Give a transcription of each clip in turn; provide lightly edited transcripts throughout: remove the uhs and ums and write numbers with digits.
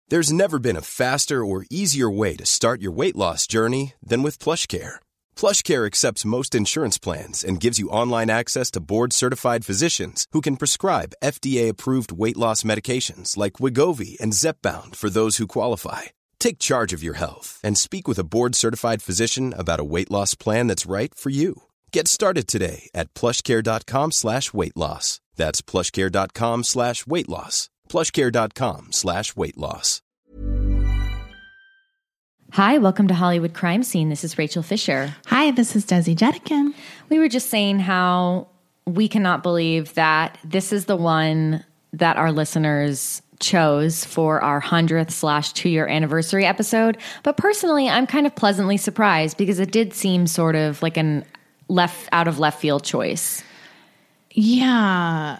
There's never been a faster or easier way to start your weight loss journey than with PlushCare. PlushCare accepts most insurance plans and gives you online access to board-certified physicians who can prescribe FDA-approved weight loss medications like Wegovy and Zepbound for those who qualify. Take charge of your health and speak with a board-certified physician about a weight loss plan that's right for you. Get started today at plushcare.com/weight loss. That's plushcare.com/weight loss. plushcare.com/weight loss. Hi, welcome to Hollywood Crime Scene. This is Rachel Fisher. Hi, this is Desi Jetikin. We were just saying how we cannot believe that this is the one that our listeners chose for our 100th/2-year anniversary episode. But personally, I'm kind of pleasantly surprised because it did seem sort of like an out of left field choice. Yeah.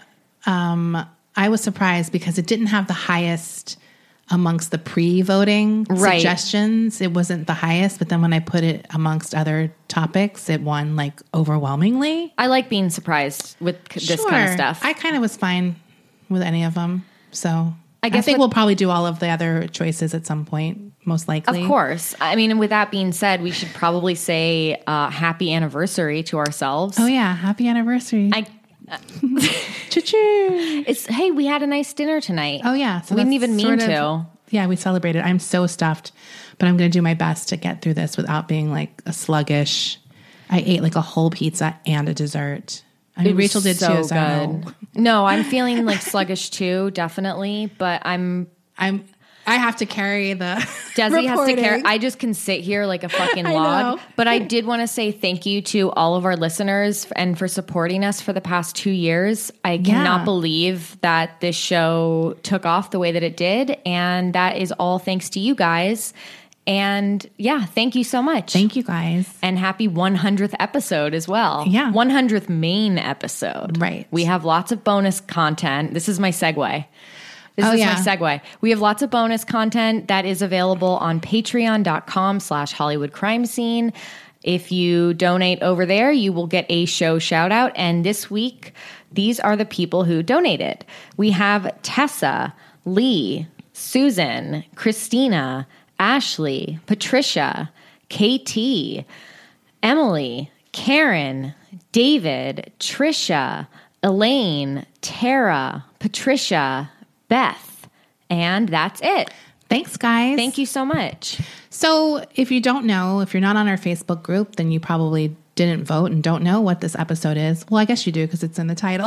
I was surprised because it didn't have the highest amongst the pre-voting suggestions. It wasn't the highest, but then when I put it amongst other topics, it won like overwhelmingly. I like being surprised with this kind of stuff. I kind of was fine with any of them. So I think we'll probably do all of the other choices at some point, most likely. Of course. I mean, with that being said, we should probably say happy anniversary to ourselves. Oh yeah, happy anniversary. Choo-choo. Hey, we had a nice dinner tonight. Oh yeah. So we didn't even mean to. Yeah, we celebrated. I'm so stuffed, but I'm going to do my best to get through this without being like a sluggish. I ate like a whole pizza and a dessert. I mean, Rachel did so too. So good. No, I'm feeling like sluggish too, definitely. But I have to carry the Desi has to carry. I just can sit here like a fucking log. But I did want to say thank you to all of our listeners and for supporting us for the past 2 years. I cannot believe that this show took off the way that it did. And that is all thanks to you guys. And yeah, thank you so much. Thank you guys. And happy 100th episode as well. Yeah. 100th main episode. Right. We have lots of bonus content. This is my segue. My segue. We have lots of bonus content that is available on patreon.com/Hollywood Crime Scene. If you donate over there, you will get a show shout out. And this week, these are the people who donated. We have Tessa, Lee, Susan, Christina, Ashley, Patricia, KT, Emily, Karen, David, Trisha, Elaine, Tara, Patricia, Beth, and that's it. Thanks, guys. Thank you so much. So if you don't know, if you're not on our Facebook group, then you probably didn't vote and don't know what this episode is. Well, I guess you do because it's in the title.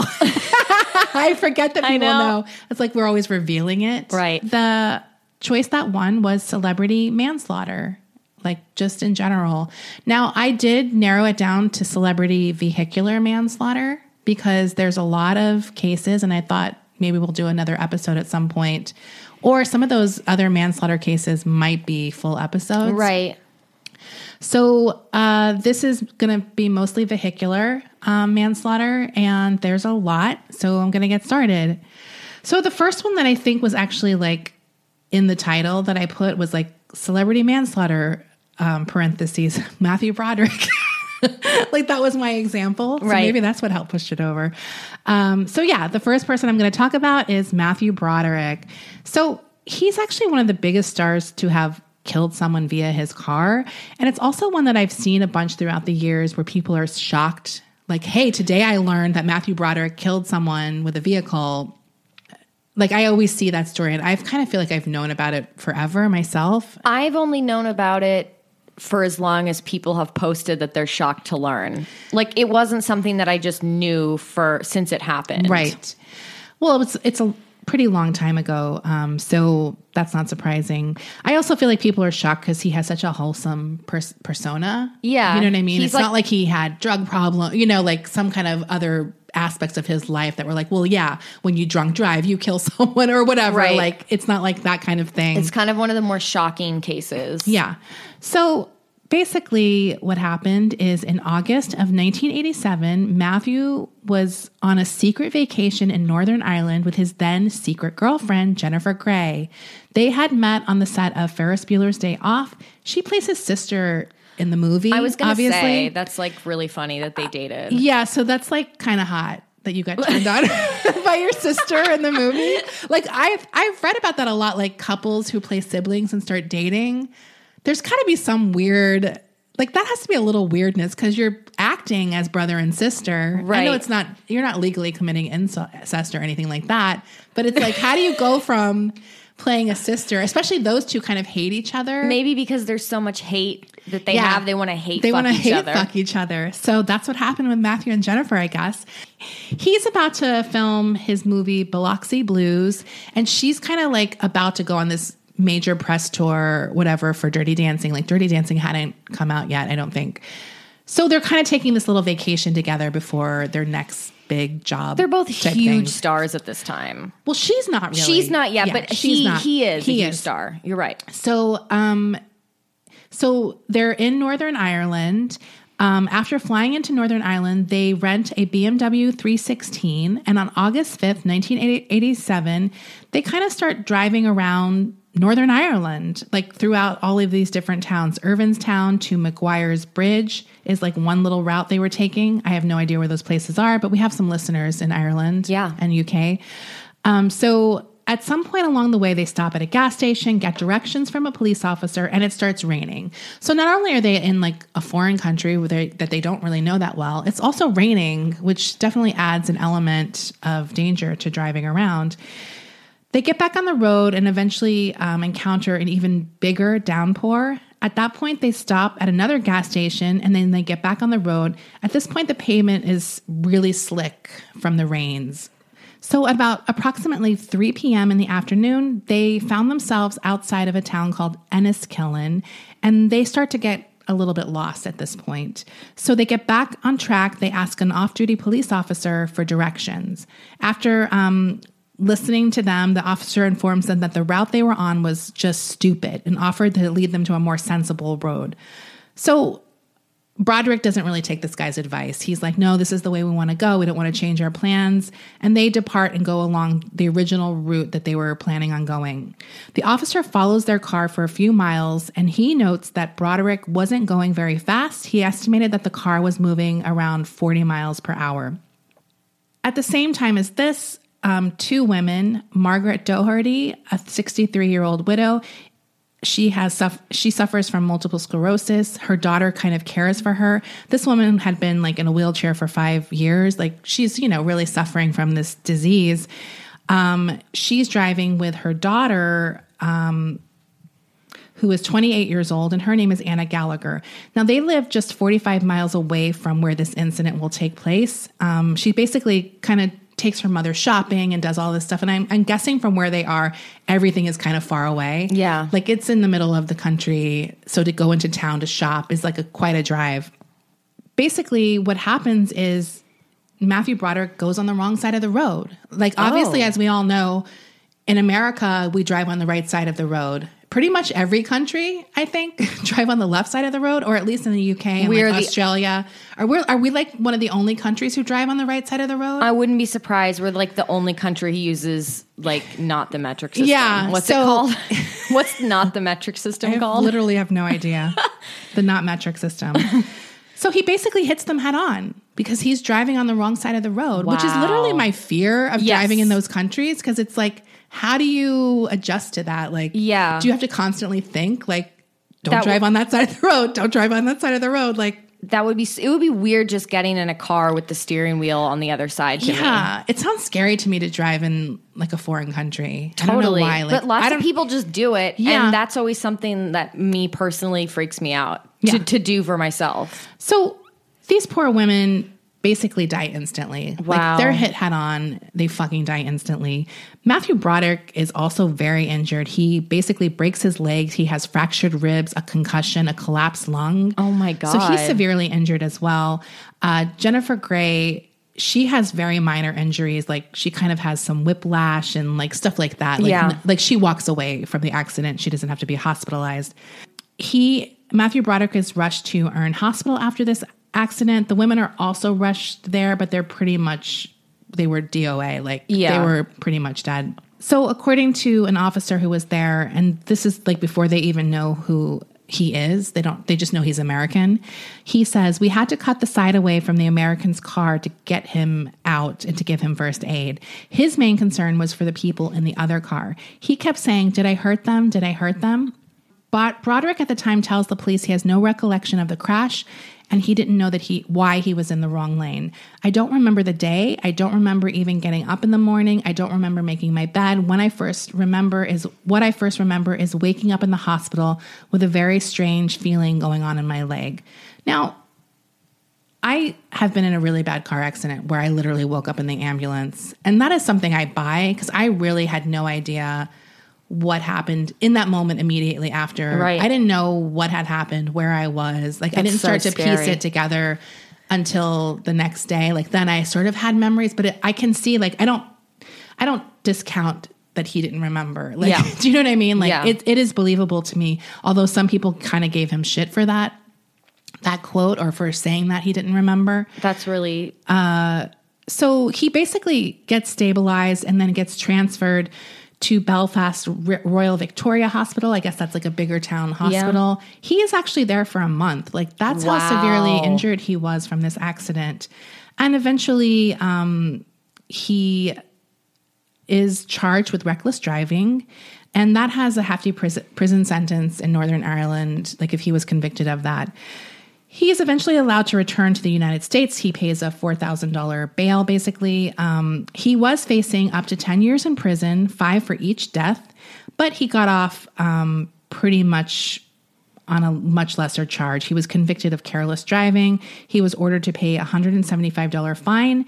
I forget that people know. It's like we're always revealing it. Right. The choice that won was celebrity manslaughter, like just in general. Now, I did narrow it down to celebrity vehicular manslaughter because there's a lot of cases, and I thought maybe we'll do another episode at some point. Or some of those other manslaughter cases might be full episodes. Right. So this is going to be mostly vehicular manslaughter, and there's a lot. So I'm going to get started. So the first one that I think was actually like in the title that I put was like celebrity manslaughter, parentheses, Matthew Broderick. Like that was my example. So maybe that's what helped push it over. So yeah, the first person I'm going to talk about is Matthew Broderick. So he's actually one of the biggest stars to have killed someone via his car. And it's also one that I've seen a bunch throughout the years where people are shocked. Like, hey, today I learned that Matthew Broderick killed someone with a vehicle. Like I always see that story, and I kind of feel like I've known about it forever myself. I've only known about it for as long as people have posted that they're shocked to learn. Like it wasn't something that I just knew since it happened. Right. Well, it's a pretty long time ago. So that's not surprising. I also feel like people are shocked because he has such a wholesome persona. Yeah. You know what I mean? It's not like he had drug problem, like some kind of other aspects of his life that were like, well, yeah, when you drunk drive, you kill someone or whatever. Right. Like it's not like that kind of thing. It's kind of one of the more shocking cases. Yeah. So basically what happened is in August of 1987, Matthew was on a secret vacation in Northern Ireland with his then secret girlfriend, Jennifer Grey. They had met on the set of Ferris Bueller's Day Off. She plays his sister in the movie. I was going to say, that's like really funny that they dated. Yeah, so that's like kind of hot that you got turned on by your sister in the movie? Like I've read about that a lot, like couples who play siblings and start dating. There's got to be some weird, like that has to be a little weirdness because you're acting as brother and sister. Right. I know you're not legally committing incest or anything like that, but it's like, how do you go from playing a sister, especially those two kind of hate each other? Maybe because there's so much hate that they have, they want to hate fuck each other. So that's what happened with Matthew and Jennifer, I guess. He's about to film his movie Biloxi Blues, and she's kind of like about to go on this major press tour, whatever, for Dirty Dancing. Like Dirty Dancing hadn't come out yet, I don't think. So they're kind of taking this little vacation together before their next big job. They're both huge stars at this time. Well, she's not really. She's not yet, but he is a huge star. You're right. So, so they're in Northern Ireland. After flying into Northern Ireland, they rent a BMW 316. And on August 5th, 1987, they kind of start driving around Northern Ireland, like throughout all of these different towns. Irvinstown to Maguire's Bridge is like one little route they were taking. I have no idea where those places are, but we have some listeners in Ireland and UK. So at some point along the way, they stop at a gas station, get directions from a police officer, and it starts raining. So not only are they in like a foreign country that they don't really know that well, it's also raining, which definitely adds an element of danger to driving around. They get back on the road and eventually encounter an even bigger downpour. At that point, they stop at another gas station and then they get back on the road. At this point, the pavement is really slick from the rains. So about approximately 3 p.m. in the afternoon, they found themselves outside of a town called Enniskillen, and they start to get a little bit lost at this point. So they get back on track. They ask an off-duty police officer for directions. After listening to them, the officer informs them that the route they were on was just stupid and offered to lead them to a more sensible road. So Broderick doesn't really take this guy's advice. He's like, no, this is the way we want to go. We don't want to change our plans. And they depart and go along the original route that they were planning on going. The officer follows their car for a few miles, and he notes that Broderick wasn't going very fast. He estimated that the car was moving around 40 miles per hour. At the same time as this, two women, Margaret Doherty, a 63-year-old widow, she suffers from multiple sclerosis. Her daughter kind of cares for her. This woman had been like in a wheelchair for 5 years. Like she's, really suffering from this disease. She's driving with her daughter, who is 28 years old, and her name is Anna Gallagher. Now, they live just 45 miles away from where this incident will take place. She basically kind of takes her mother shopping and does all this stuff. And I'm guessing from where they are, everything is kind of far away. Yeah. Like it's in the middle of the country. So to go into town to shop is like quite a drive. Basically, what happens is Matthew Broderick goes on the wrong side of the road. Like obviously, as we all know, in America, we drive on the right side of the road. Pretty much every country, I think, drive on the left side of the road, or at least in the UK and Australia. Are we like one of the only countries who drive on the right side of the road? I wouldn't be surprised. We're like the only country who uses like not the metric system. Yeah. What's it called? What's not the metric system called? I literally have no idea. The not metric system. So he basically hits them head on because he's driving on the wrong side of the road, which is literally my fear of driving in those countries. Because it's like, how do you adjust to that? Like, do you have to constantly think like, don't drive on that side of the road. Don't drive on that side of the road. Like it would be weird just getting in a car with the steering wheel on the other side. To me. It sounds scary to me to drive in like a foreign country. Totally. I don't know why. Like, but lots of people just do it. Yeah. And that's always something that me personally freaks me out to do for myself. So these poor women basically die instantly. Wow. Like they're hit head on. They fucking die instantly. Matthew Broderick is also very injured. He basically breaks his legs. He has fractured ribs, a concussion, a collapsed lung. Oh my God. So he's severely injured as well. Jennifer Grey, she has very minor injuries. Like she kind of has some whiplash and like stuff like that. Like, like she walks away from the accident. She doesn't have to be hospitalized. Matthew Broderick is rushed to Erne Hospital after this accident. The women are also rushed there, but they were DOA. Like they were pretty much dead. So according to an officer who was there, and this is like before they even know who he is. They just know he's American. He says, "We had to cut the side away from the American's car to get him out and to give him first aid. His main concern was for the people in the other car. He kept saying, 'Did I hurt them? Did I hurt them?'" But Broderick at the time tells the police he has no recollection of the crash and he didn't know why he was in the wrong lane. "I don't remember the day. I don't remember even getting up in the morning. I don't remember making my bed. What I first remember is waking up in the hospital with a very strange feeling going on in my leg." Now, I have been in a really bad car accident where I literally woke up in the ambulance, and that is something I buy because I really had no idea what happened in that moment immediately after. Right. I didn't know what had happened, where I was. Like, I didn't start to piece it together until the next day. Like, then I sort of had memories, but I can see, like, I don't discount that he didn't remember. Like, do you know what I mean? Like, it is believable to me, although some people kind of gave him shit for that quote or for saying that he didn't remember. That's really... So he basically gets stabilized and then gets transferred to Belfast Royal Victoria Hospital. I guess that's like a bigger town hospital. Yeah. He is actually there for a month. Like, that's how severely injured he was from this accident. And eventually he is charged with reckless driving. And that has a hefty prison sentence in Northern Ireland, like if he was convicted of that. He is eventually allowed to return to the United States. He pays a $4,000 bail, basically. He was facing up to 10 years in prison, 5 for each death, but he got off pretty much on a much lesser charge. He was convicted of careless driving. He was ordered to pay a $175 fine,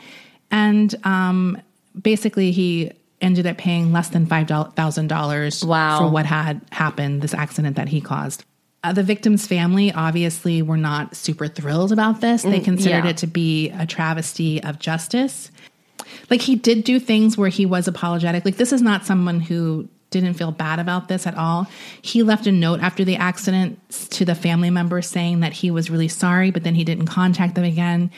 and basically he ended up paying less than $5,000 for what had happened, this accident that he caused. The victim's family obviously were not super thrilled about this. They considered it to be a travesty of justice. Like, he did do things where he was apologetic. Like, this is not someone who didn't feel bad about this at all. He left a note after the accident to the family members saying that he was really sorry, but then he didn't contact them again.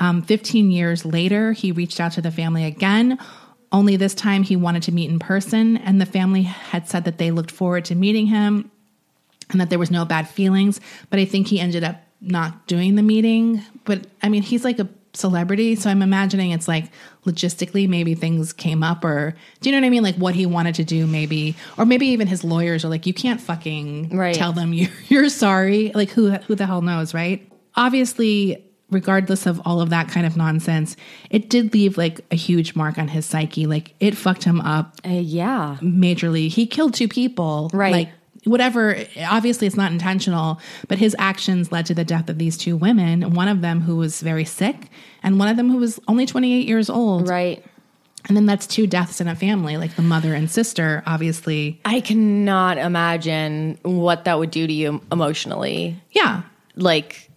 15 years later, he reached out to the family again. Only this time he wanted to meet in person, and the family had said that they looked forward to meeting him and that there was no bad feelings, but I think he ended up not doing the meeting. But I mean, he's like a celebrity, so I'm imagining it's like logistically maybe things came up, or do you know what I mean? Like, what he wanted to do maybe, or maybe even his lawyers are like, you can't fucking tell them you're sorry. Like, who the hell knows, right? Obviously, regardless of all of that kind of nonsense, it did leave like a huge mark on his psyche. Like, it fucked him up. Majorly. He killed 2 people. Right. Like, whatever, obviously it's not intentional, but his actions led to the death of these 2 women, one of them who was very sick and one of them who was only 28 years old. Right. And then that's 2 deaths in a family, like the mother and sister, obviously. I cannot imagine what that would do to you emotionally. Yeah. Like,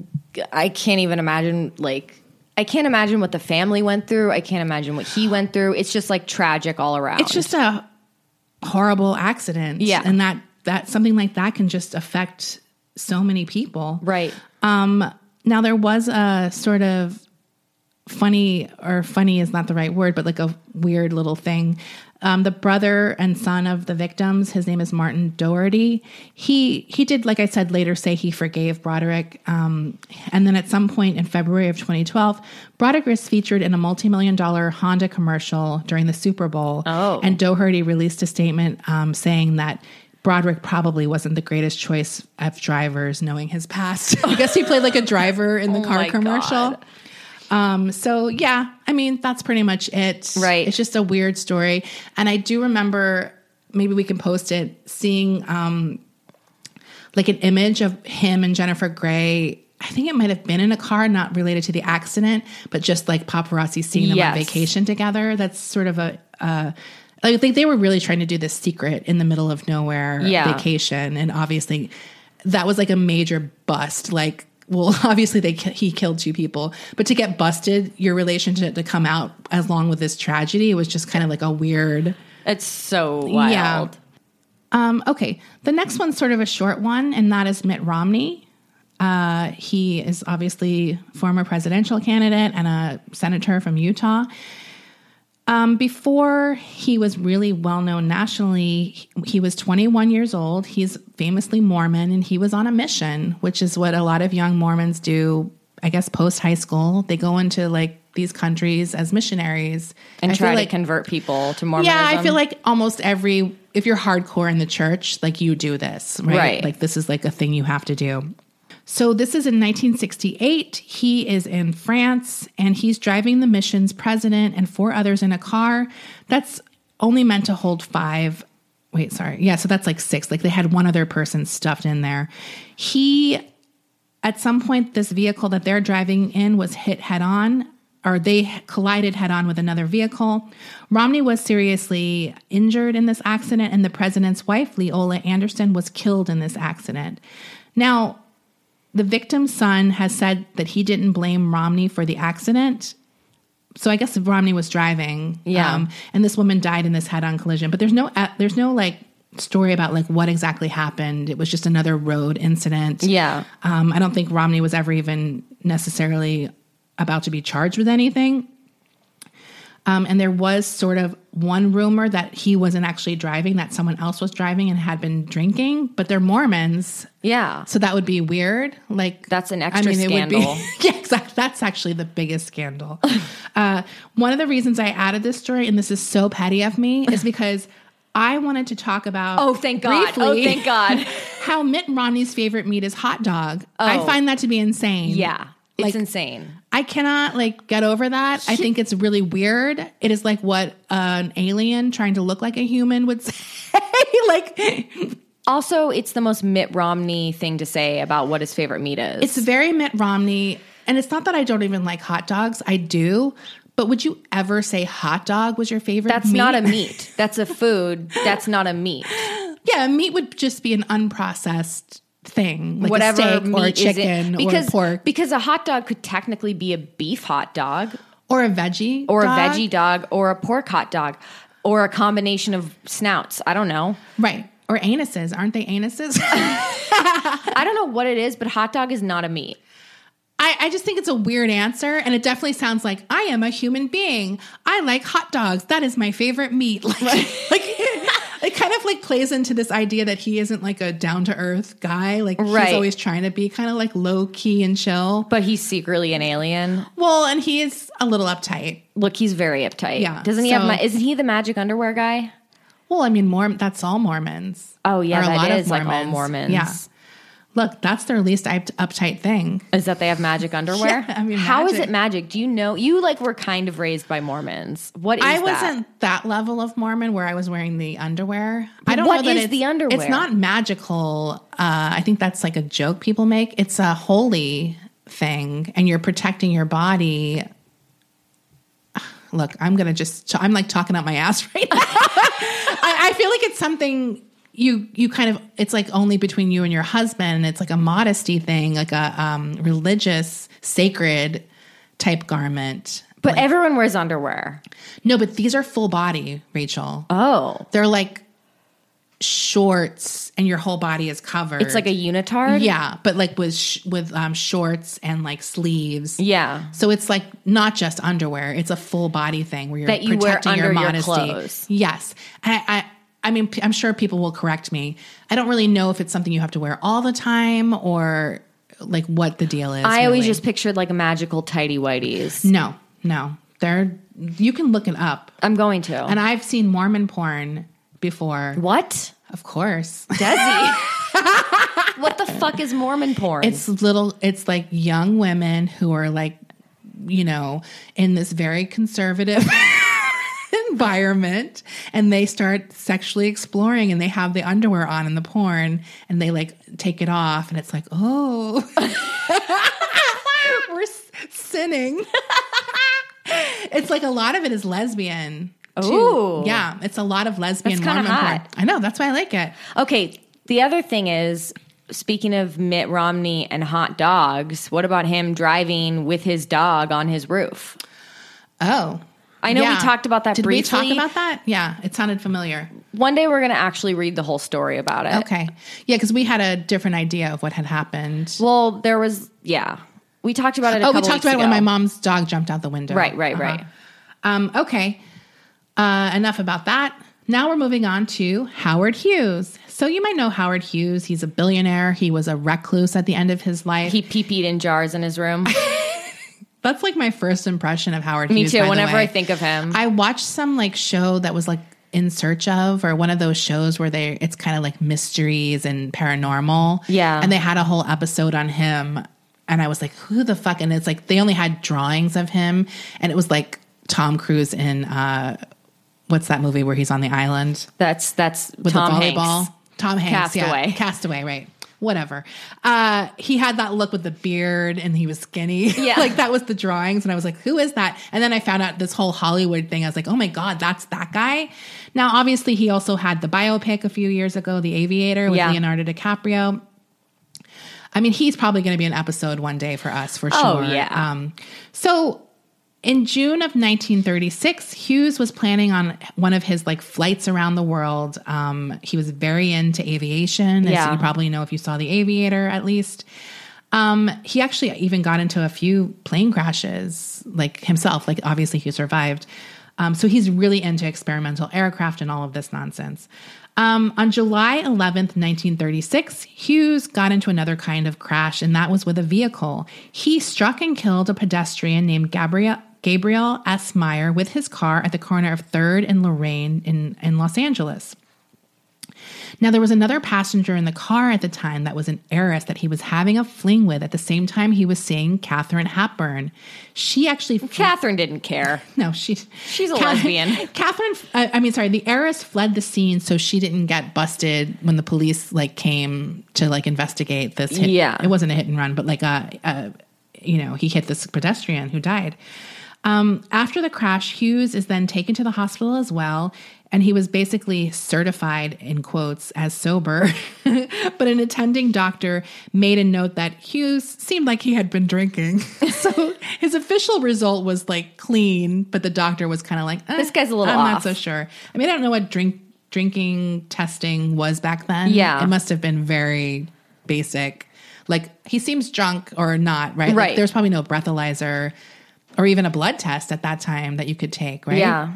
I can't even imagine, like, I can't imagine what the family went through. I can't imagine what he went through. It's just like tragic all around. It's just a horrible accident. Yeah. And that something like that can just affect so many people. Right. Now there was a sort of funny is not the right word, but like a weird little thing. The brother and son of the victims, his name is Martin Doherty. He did, like I said, later say he forgave Broderick. And then at some point in February of 2012, Broderick was featured in a multi-million-dollar Honda commercial during the Super Bowl. Oh. And Doherty released a statement saying that Broderick probably wasn't the greatest choice of drivers, knowing his past. I guess he played like a driver in the car commercial. God. So yeah, I mean, that's pretty much it. Right. It's just a weird story. And I do remember, maybe we can post it, seeing like an image of him and Jennifer Grey. I think it might have been in a car, not related to the accident, but just like paparazzi seeing them on vacation together. That's sort of I think they were really trying to do this secret in the middle of nowhere vacation. And obviously that was like a major bust. Like, well, obviously he killed 2 people, but to get busted, your relationship to come out along with this tragedy, it was just kind of like a weird. It's so wild. Yeah. Okay. The next one's sort of a short one, and that is Mitt Romney. He is obviously former presidential candidate and a senator from Utah. Before he was really well known nationally, he was 21 years old. He's famously Mormon, and he was on a mission, which is what a lot of young Mormons do, I guess, post high school. They go into like these countries as missionaries and try to convert people to Mormonism. Yeah, I feel like almost if you're hardcore in the church, like you do this, right? Like this is like a thing you have to do. So this is in 1968. He is in France, and he's driving the mission's president and 4 others in a car that's only meant to hold 5. Wait, sorry. Yeah, so that's like 6. Like they had one other person stuffed in there. At some point, this vehicle that they're driving in was hit head on, or they collided head on with another vehicle. Romney was seriously injured in this accident, and the president's wife, Leola Anderson, was killed in this accident. Now, the victim's son has said that he didn't blame Romney for the accident. So I guess Romney was driving. Yeah. And this woman died in this head-on collision. But there's no like story about like what exactly happened. It was just another road incident. Yeah. I don't think Romney was ever even necessarily about to be charged with anything. And there was sort of one rumor that he wasn't actually driving, that someone else was driving and had been drinking, but they're Mormons. Yeah. So that would be weird. Like that's an extra scandal. Yeah, exactly. That's actually the biggest scandal. One of the reasons I added this story, and this is so petty of me, is because I wanted to talk about thank God. how Mitt Romney's favorite meat is hot dog. I find that to be insane. Yeah. It's insane. I cannot get over that. I think it's really weird. It is like what an alien trying to look like a human would say. Also, it's the most Mitt Romney thing to say about what his favorite meat is. It's very Mitt Romney. And it's not that I don't even like hot dogs. I do. But would you ever say hot dog was your favorite meat? That's not a meat. That's a food. That's not a meat. Yeah, meat would just be an unprocessed thing, like whatever a steak or a chicken or pork. Because a hot dog could technically be a beef hot dog. Or a veggie or dog. A veggie dog or a pork hot dog or a combination of snouts. I don't know. Right. Or anuses. Aren't they anuses? I don't know what it is, but hot dog is not a meat. I just think it's a weird answer, and it definitely sounds like I am a human being. I like hot dogs. That is my favorite meat. It kind of plays into this idea that he isn't like a down to earth guy. He's always trying to be kind of like low key and chill, but he's secretly an alien. Well, and he is a little uptight. Look, he's very uptight. Yeah, doesn't he have? Isn't he the magic underwear guy? Well, I mean, that's all Mormons. Oh yeah, that is Mormons. like all Mormons. Yeah. Look, that's their least uptight thing. Is that they have magic underwear? Yeah, I mean, how is it magic? Do you know? You were kind of raised by Mormons. What is that? I wasn't that level of Mormon where I was wearing the underwear. But I don't what know that is the underwear? It's not magical. I think that's like a joke people make. It's a holy thing, and you're protecting your body. Look, I'm talking out my ass right now. I feel like it's something you kind of, it's like only between you and your husband. It's like a modesty thing, like a religious, sacred type garment. But everyone wears underwear. No, but these are full body, Rachel. Oh. They're like shorts and your whole body is covered. It's like a unitard? Yeah, but with shorts and like sleeves. Yeah. So it's like not just underwear. It's a full body thing where you're that you protecting wear under your modesty. Your clothes. Yes. I mean, I'm sure people will correct me. I don't really know if it's something you have to wear all the time or like what the deal is. I always just pictured like a magical tighty whities. No. You can look it up. I'm going to. And I've seen Mormon porn before. What? Of course. Desi. What the fuck is Mormon porn? It's like young women who are like, in this very conservative environment, and they start sexually exploring, and they have the underwear on in the porn, and they take it off, and it's like, oh, we're sinning. It's like a lot of it is lesbian. Oh, yeah, it's a lot of lesbian Mormon porn. I know, that's why I like it. Okay, the other thing is, speaking of Mitt Romney and hot dogs, what about him driving with his dog on his roof? Oh. I know we talked about that briefly. Did we talk about that? Yeah, it sounded familiar. One day we're going to actually read the whole story about it. Okay. Yeah, because we had a different idea of what had happened. Well, there was, we talked about it a couple weeks ago. We talked about it when my mom's dog jumped out the window. Right. Okay. Enough about that. Now we're moving on to Howard Hughes. So you might know Howard Hughes. He's a billionaire. He was a recluse at the end of his life. He pee-peed in jars in his room. That's like my first impression of Howard Me Hughes. too. Whenever I think of him, I watched some like show that was like In Search Of, or one of those shows where it's kind of like mysteries and paranormal. Yeah. And they had a whole episode on him. And I was like, who the fuck? And it's like, they only had drawings of him. And it was like Tom Cruise in, what's that movie where he's on the island? That's with Tom the volleyball. Hanks. Tom Hanks. Castaway. Yeah. Castaway, right. Whatever. He had that look with the beard and he was skinny. Yeah. Like that was the drawings. And I was like, who is that? And then I found out this whole Hollywood thing. I was like, oh my God, that's that guy. Now, obviously he also had the biopic a few years ago, The Aviator with Leonardo DiCaprio. I mean, he's probably going to be an episode one day for us for sure. Oh, yeah. So in June of 1936, Hughes was planning on one of his like flights around the world. He was very into aviation, as you probably know if you saw The Aviator at least. He actually even got into a few plane crashes like himself, like obviously he survived. So he's really into experimental aircraft and all of this nonsense. On July 11th, 1936, Hughes got into another kind of crash, and that was with a vehicle. He struck and killed a pedestrian named Gabriel S. Meyer with his car at the corner of 3rd and Lorraine in Los Angeles. Now, there was another passenger in the car at the time that was an heiress that he was having a fling with at the same time he was seeing Katharine Hepburn. She actually... Catherine didn't care. No, she's a lesbian. The heiress fled the scene so she didn't get busted when the police like came to like investigate this hit. Yeah. It wasn't a hit and run, but like he hit this pedestrian who died. After the crash, Hughes is then taken to the hospital as well, and he was basically certified, in quotes, as sober. But an attending doctor made a note that Hughes seemed like he had been drinking. So his official result was like clean, but the doctor was kind of like, this guy's a little off. I'm not so sure. I mean, I don't know what drinking testing was back then. Yeah. It must have been very basic. Like, he seems drunk or not, right? Right. Like, there's probably no breathalyzer or even a blood test at that time that you could take, right? Yeah.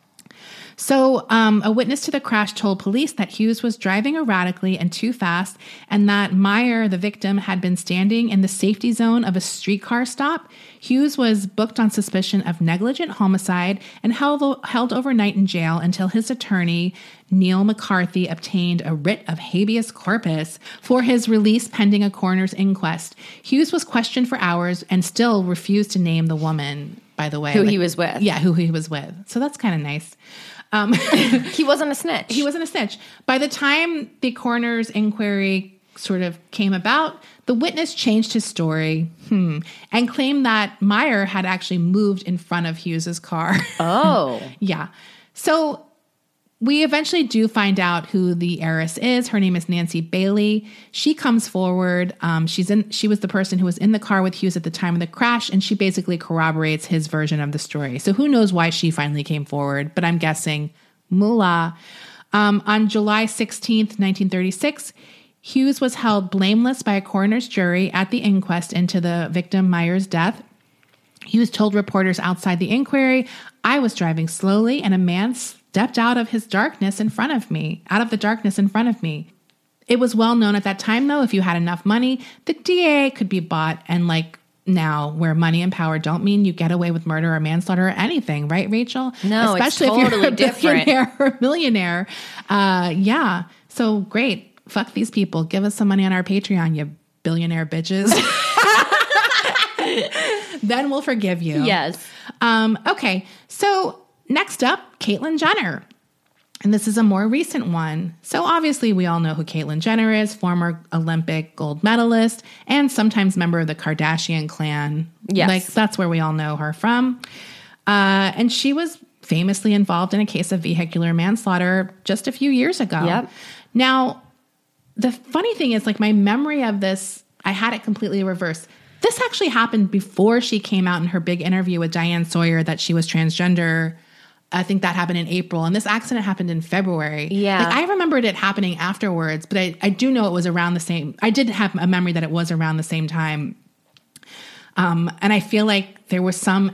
So a witness to the crash told police that Hughes was driving erratically and too fast, and that Meyer, the victim, had been standing in the safety zone of a streetcar stop. Hughes was booked on suspicion of negligent homicide and held overnight in jail until his attorney, Neil McCarthy, obtained a writ of habeas corpus for his release pending a coroner's inquest. Hughes was questioned for hours and still refused to name the woman, by the way. Who he was with. Yeah, who he was with. So that's kind of nice. He wasn't a snitch. He wasn't a snitch. By the time the coroner's inquiry sort of came about, the witness changed his story and claimed that Meyer had actually moved in front of Hughes's car. Oh. Yeah. So we eventually do find out who the heiress is. Her name is Nancy Bailey. She comes forward. She was the person who was in the car with Hughes at the time of the crash, and she basically corroborates his version of the story. So who knows why she finally came forward, but I'm guessing moolah. On July 16th, 1936, Hughes was held blameless by a coroner's jury at the inquest into the victim Meyer's death. Hughes told reporters outside the inquiry, "I was driving slowly and a man stepped out of the darkness in front of me. It was well known at that time, though, if you had enough money, the DA could be bought. And like now, where money and power don't mean you get away with murder or manslaughter or anything, right, Rachel? No, especially it's totally if you're a different. billionaire or millionaire. Yeah. So great. Fuck these people. Give us some money on our Patreon, you billionaire bitches. Then we'll forgive you. Yes. Okay. So next up, Caitlyn Jenner. And this is a more recent one. So obviously we all know who Caitlyn Jenner is, former Olympic gold medalist and sometimes member of the Kardashian clan. Yes. Like that's where we all know her from. And she was famously involved in a case of vehicular manslaughter just a few years ago. Yep. Now, the funny thing is, like, my memory of this, I had it completely reversed. This actually happened before she came out in her big interview with Diane Sawyer that she was transgender. I think that happened in April, and this accident happened in February. Yeah. Like, I remembered it happening afterwards, but I do know it was around the same. I did have a memory that it was around the same time. And I feel like there was some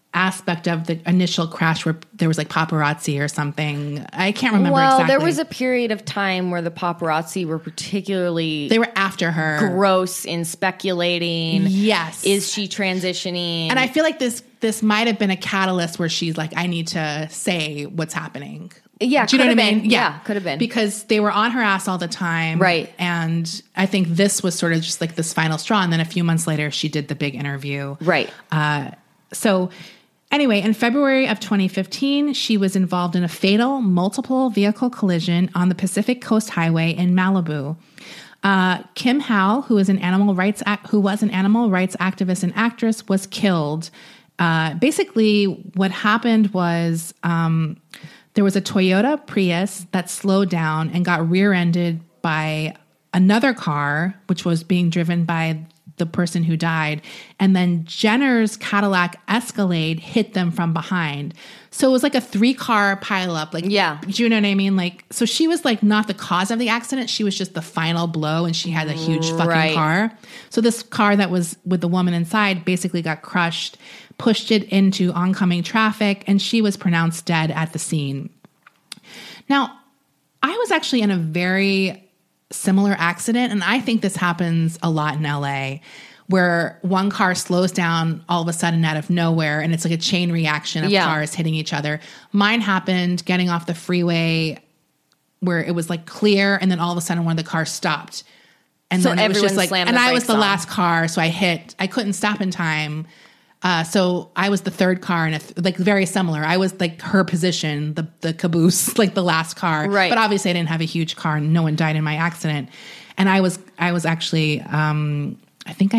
aspect of the initial crash where there was like paparazzi or something. I can't remember exactly. Well, there was a period of time where the paparazzi were particularly... They were after her. Gross in speculating. Yes. Is she transitioning? And I feel like this might have been a catalyst where she's like, I need to say what's happening. Yeah, do you know what I mean? Yeah, could have been. Because they were on her ass all the time. Right. And I think this was sort of just like this final straw. And then a few months later, she did the big interview. Right. So anyway, in February of 2015, she was involved in a fatal multiple vehicle collision on the Pacific Coast Highway in Malibu. Kim Howell, who was an animal rights activist and actress, was killed. Basically, what happened was there was a Toyota Prius that slowed down and got rear-ended by another car, which was being driven by the person who died. And then Jenner's Cadillac Escalade hit them from behind. So it was like a 3-car pileup. Like, yeah. Do you know what I mean? Like, so she was like not the cause of the accident. She was just the final blow, and she had a huge fucking car. So this car that was with the woman inside basically got crushed, pushed it into oncoming traffic, and she was pronounced dead at the scene. Now, I was actually in a very similar accident, and I think this happens a lot in LA, where one car slows down all of a sudden out of nowhere, and it's like a chain reaction of cars hitting each other. Mine happened getting off the freeway where it was like clear, and then all of a sudden one of the cars stopped. And so then it was just like, and I was the last car, so I couldn't stop in time. So I was the third car, and like very similar. I was like her position, the caboose, like the last car. Right. But obviously I didn't have a huge car, and no one died in my accident. And I was actually, I think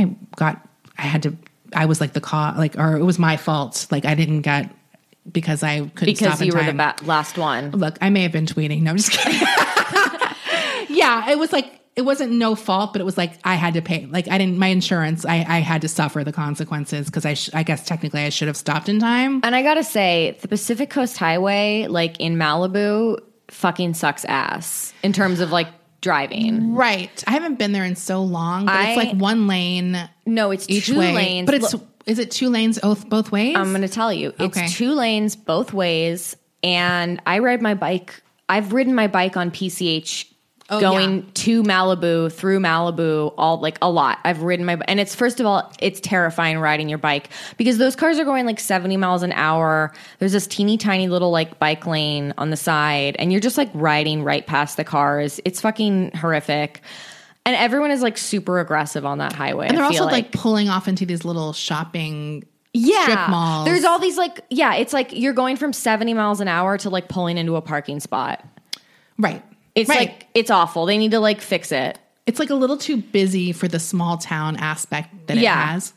I was like the cause, like, or it was my fault. Like I didn't get, because I couldn't stop in time. Because you were the last one. Look, I may have been tweeting. No, I'm just kidding. Yeah, it was like, it wasn't no fault, but it was like I had to pay. Like my insurance, I had to suffer the consequences because I guess technically I should have stopped in time. And I gotta say, the Pacific Coast Highway, like in Malibu, fucking sucks ass in terms of like driving. Right. I haven't been there in so long, but it's like one lane. No, it's each 2 way. lanes. But is it 2 lanes both ways? I'm going to tell you. It's 2 lanes both ways. And I ride my bike. I've ridden my bike on PCH going to Malibu, through Malibu, all like a lot. I've ridden my bike. And it's, first of all, it's terrifying riding your bike because those cars are going like 70 miles an hour. There's this teeny tiny little like bike lane on the side, and you're just like riding right past the cars. It's fucking horrific. And everyone is like super aggressive on that highway. And they're also like pulling off into these little shopping strip malls. There's all these like, it's like you're going from 70 miles an hour to like pulling into a parking spot. Right. It's like, it's awful. They need to like fix it. It's like a little too busy for the small town aspect that it has.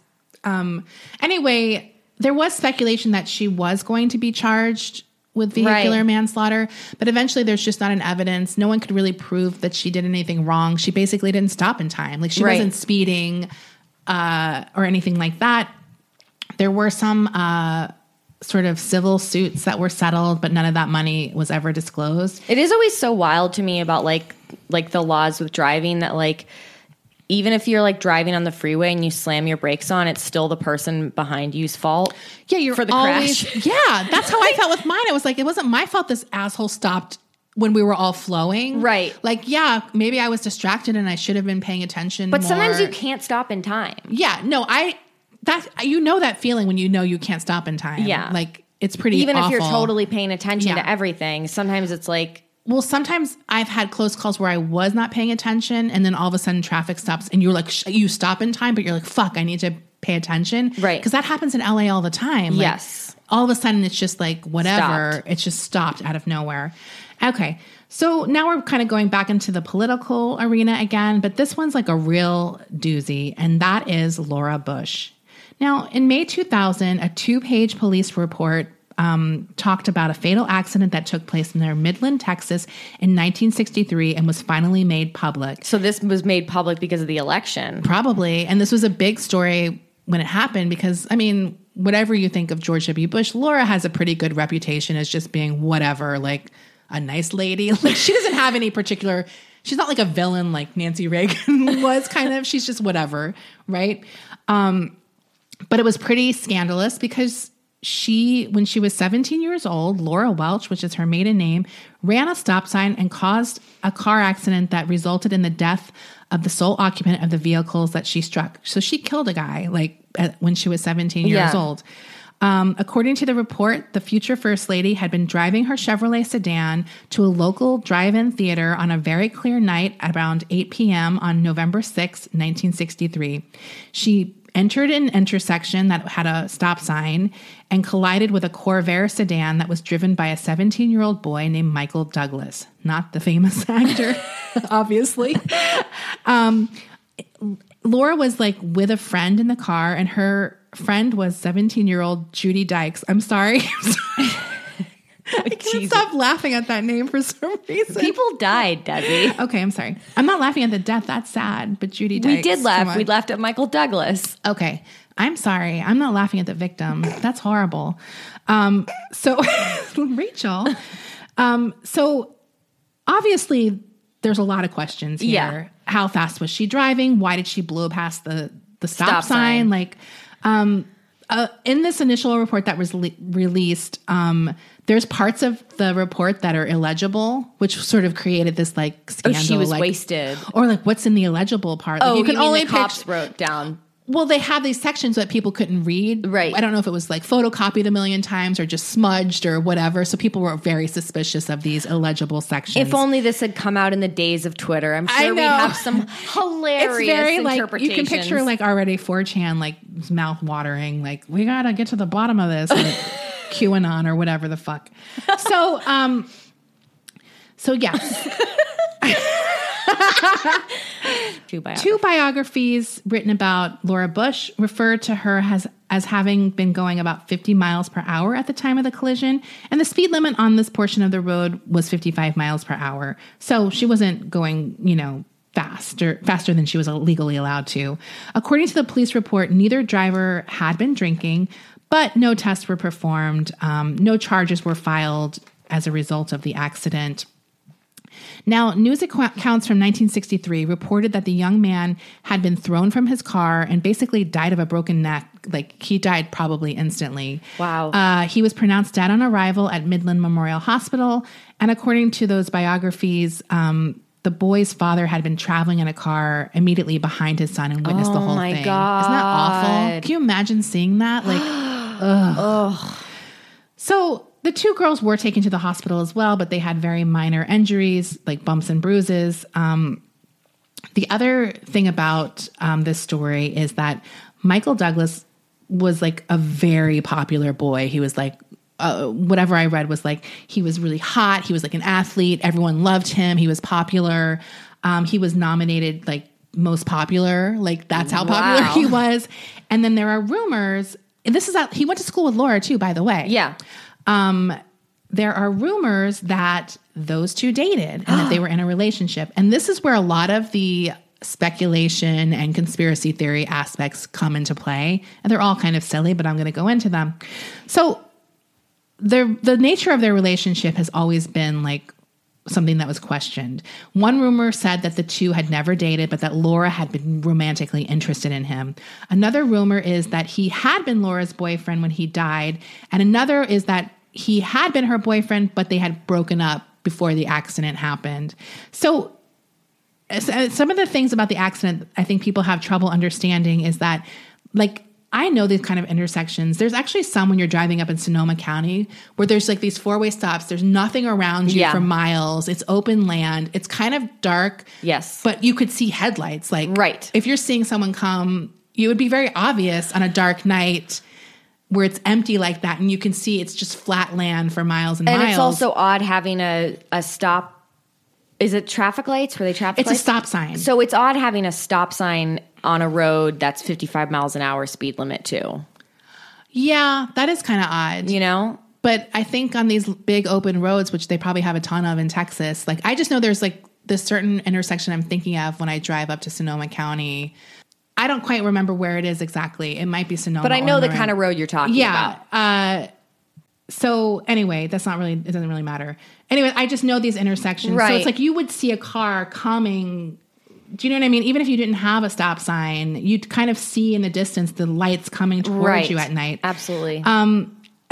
Anyway, there was speculation that she was going to be charged with vehicular manslaughter, but eventually there's just not an evidence. No one could really prove that she did anything wrong. She basically didn't stop in time. Like she wasn't speeding or anything like that. There were some sort of civil suits that were settled, but none of that money was ever disclosed. It is always so wild to me about like the laws with driving that like even if you're like driving on the freeway and you slam your brakes on, it's still the person behind you's fault. Yeah, you're for the always, crash. Yeah, that's how I felt with mine. I was like, it wasn't my fault this asshole stopped when we were all flowing. Right. Like, yeah, maybe I was distracted and I should have been paying attention But more. sometimes you can't stop in time. Yeah, no, you know that feeling when you know you can't stop in time. Yeah. Like, it's pretty Even awful. if you're totally paying attention to everything, sometimes it's like... Well, sometimes I've had close calls where I was not paying attention, and then all of a sudden traffic stops, and you're like, you stop in time, but you're like, fuck, I need to pay attention. Right. Because that happens in LA all the time. Like, yes. All of a sudden it's just like, whatever. Stopped. It's just stopped out of nowhere. Okay. So now we're kind of going back into the political arena again, but this one's like a real doozy, and that is Laura Bush. Now, in May 2000, a 2-page police report talked about a fatal accident that took place near Midland, Texas in 1963 and was finally made public. So this was made public because of the election. Probably. And this was a big story when it happened because, I mean, whatever you think of George W. Bush, Laura has a pretty good reputation as just being whatever, like a nice lady. Like she doesn't have any particular... She's not like a villain like Nancy Reagan was kind of. She's just whatever, right? But it was pretty scandalous because when she was 17 years old, Laura Welch, which is her maiden name, ran a stop sign and caused a car accident that resulted in the death of the sole occupant of the vehicles that she struck. So she killed a guy when she was 17 years old. According to the report, the future First Lady had been driving her Chevrolet sedan to a local drive-in theater on a very clear night at around 8 p.m. on November 6, 1963. She entered an intersection that had a stop sign and collided with a Corvair sedan that was driven by a 17-year-old boy named Michael Douglas, not the famous actor, obviously. Laura was with a friend in the car, and her friend was 17-year-old Judy Dykes. I'm sorry. I can't stop laughing at that name for some reason. People died, Desi. Okay, I'm sorry. I'm not laughing at the death. That's sad. But Judy Dykes. We did laugh. We laughed at Michael Douglas. Okay. I'm sorry. I'm not laughing at the victim. That's horrible. So, Rachel. So, obviously, there's a lot of questions here. Yeah. How fast was she driving? Why did she blow past the stop sign? In this initial report that was released, there's parts of the report that are illegible, which sort of created this scandal. Oh, she was wasted. Or what's in the illegible part? You can only the cops wrote down. Well, they have these sections that people couldn't read. Right. I don't know if it was photocopied a million times or just smudged or whatever. So people were very suspicious of these illegible sections. If only this had come out in the days of Twitter, I'm sure we'd have some hilarious it's very, interpretations. You can picture already 4chan mouth watering, we gotta get to the bottom of this. QAnon or whatever the fuck. So yes. Two biographies written about Laura Bush refer to her as having been going about 50 miles per hour at the time of the collision, and the speed limit on this portion of the road was 55 miles per hour. So she wasn't going, faster than she was legally allowed to. According to the police report, neither driver had been drinking, but no tests were performed. No charges were filed as a result of the accident. Now, news accounts from 1963 reported that the young man had been thrown from his car and basically died of a broken neck. He died probably instantly. Wow. He was pronounced dead on arrival at Midland Memorial Hospital. And according to those biographies, the boy's father had been traveling in a car immediately behind his son and witnessed the whole thing. Oh, my God. Isn't that awful? Can you imagine seeing that? Ugh. So the two girls were taken to the hospital as well, but they had very minor injuries, bumps and bruises. The other thing about this story is that Michael Douglas was a very popular boy. He was whatever I read was he was really hot. He was an athlete. Everyone loved him. He was popular. He was nominated most popular. That's how popular he was. And then there are rumors. He went to school with Laura too, by the way. Yeah. There are rumors that those two dated and that they were in a relationship. And this is where a lot of the speculation and conspiracy theory aspects come into play. And they're all kind of silly, but I'm going to go into them. So the nature of their relationship has always been something that was questioned. One rumor said that the two had never dated, but that Laura had been romantically interested in him. Another rumor is that he had been Laura's boyfriend when he died. And another is that he had been her boyfriend, but they had broken up before the accident happened. So some of the things about the accident I think people have trouble understanding is that I know these kind of intersections. There's actually some when you're driving up in Sonoma County where there's these four-way stops. There's nothing around you for miles. It's open land. It's kind of dark. Yes. But you could see headlights. Right. If you're seeing someone come, it would be very obvious on a dark night where it's empty like that and you can see it's just flat land for miles and miles. And it's also odd having a stop. Is it traffic lights? Were they traffic lights? It's a stop sign. So it's odd having a stop sign on a road that's 55 miles an hour speed limit too. Yeah, that is kind of odd. But I think on these big open roads, which they probably have a ton of in Texas, I just know there's this certain intersection I'm thinking of when I drive up to Sonoma County. I don't quite remember where it is exactly. It might be Sonoma. But I know the kind of road you're talking about. So anyway, it doesn't really matter. Anyway, I just know these intersections. Right. So it's you would see a car coming. Do you know what I mean? Even if you didn't have a stop sign, you'd kind of see in the distance the lights coming towards you at night. Absolutely.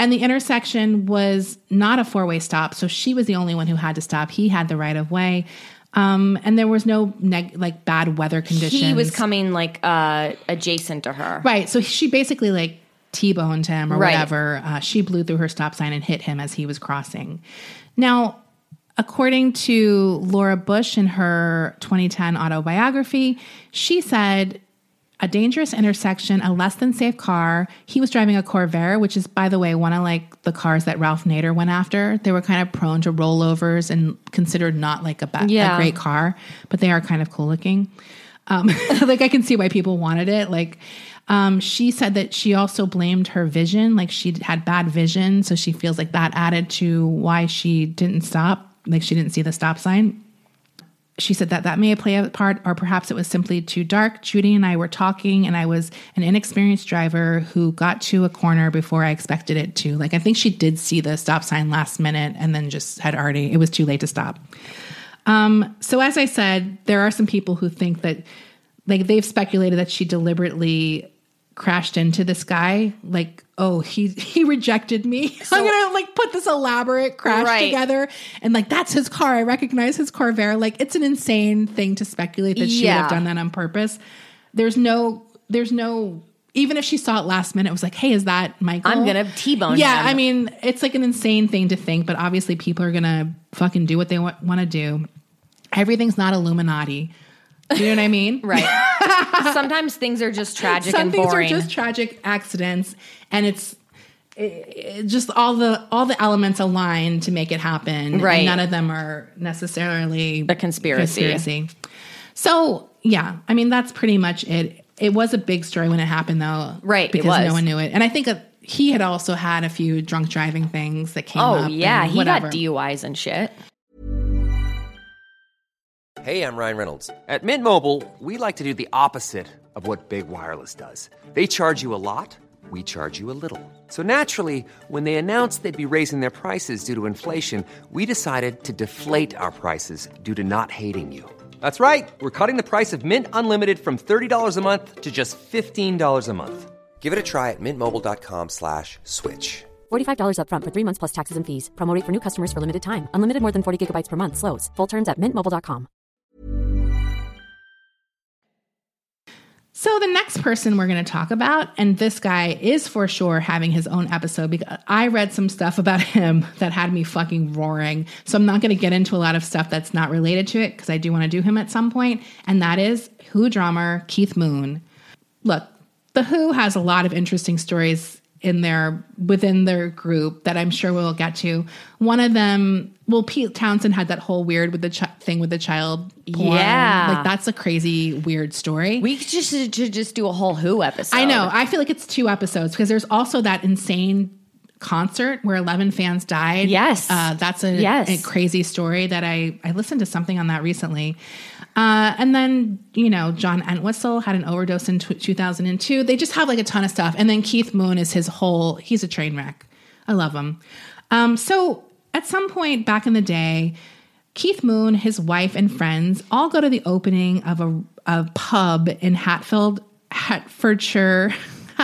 And the intersection was not a four-way stop, so she was the only one who had to stop. He had the right of way. And there was no bad weather conditions. He was coming like adjacent to her. Right. So she basically like T-boned him or whatever. She blew through her stop sign and hit him as he was crossing. Now, according to Laura Bush in her 2010 autobiography, she said, a dangerous intersection, a less than safe car. He was driving a Corvair, which is, by the way, one of like the cars that Ralph Nader went after. They were kind of prone to rollovers and considered not like a great car, but they are kind of cool looking. Like I can see why people wanted it. Like she said that she also blamed her vision. Like she had bad vision. So she feels like that added to why she didn't stop. Like she didn't see the stop sign. She said that may play a part, or perhaps it was simply too dark. Judy and I were talking, and I was an inexperienced driver who got to a corner before I expected it to. Like, I think she did see the stop sign last minute and then just it was too late to stop. So as I said, there are some people who think that, like, they've speculated that she deliberately crashed into this guy. Like, oh, he rejected me. So, I'm going to like put this elaborate crash together. And like, that's his car. I recognize his Corvair. Like, it's an insane thing to speculate that she would have done that on purpose. There's no, even if she saw it last minute, it was like, hey, is that Michael? I'm going to T-bone him. I mean, it's like an insane thing to think, but obviously people are going to fucking do what they want to do. Everything's not Illuminati. Do you know what I mean? Right. Sometimes things are just tragic and boring. Some things are just tragic accidents, and it's just all the elements align to make it happen. Right. And none of them are necessarily a conspiracy. So, yeah, I mean, that's pretty much it. It was a big story when it happened, though. Right, because no one knew it. And I think he had also had a few drunk driving things that came up. Oh, yeah. He got DUIs and shit. Hey, I'm Ryan Reynolds. At Mint Mobile, we like to do the opposite of what Big Wireless does. They charge you a lot, we charge you a little. So naturally, when they announced they'd be raising their prices due to inflation, we decided to deflate our prices due to not hating you. That's right. We're cutting the price of Mint Unlimited from $30 a month to just $15 a month. Give it a try at mintmobile.com/switch. $45 up front for 3 months plus taxes and fees. Promo rate for new customers for limited time. Unlimited more than 40 gigabytes per month. Slows full terms at mintmobile.com. So the next person we're going to talk about, and this guy is for sure having his own episode because I read some stuff about him that had me fucking roaring. So I'm not going to get into a lot of stuff that's not related to it because I do want to do him at some point. And that is Who drummer Keith Moon. Look, The Who has a lot of interesting stories within their group that I'm sure we'll get to. One of them, Pete Townsend had that whole weird with the thing with the child porn. Yeah. Like that's a crazy, weird story. We should just do a whole Who episode. I know. I feel like it's 2 episodes because there's also that insane concert where 11 fans died. Yes. That's a crazy story that I listened to something on that recently. And then, John Entwistle had an overdose in 2002. They just have like a ton of stuff. And then Keith Moon is he's a train wreck. I love him. So at some point back in the day, Keith Moon, his wife and friends all go to the opening of a pub in Hatfield, Hertfordshire,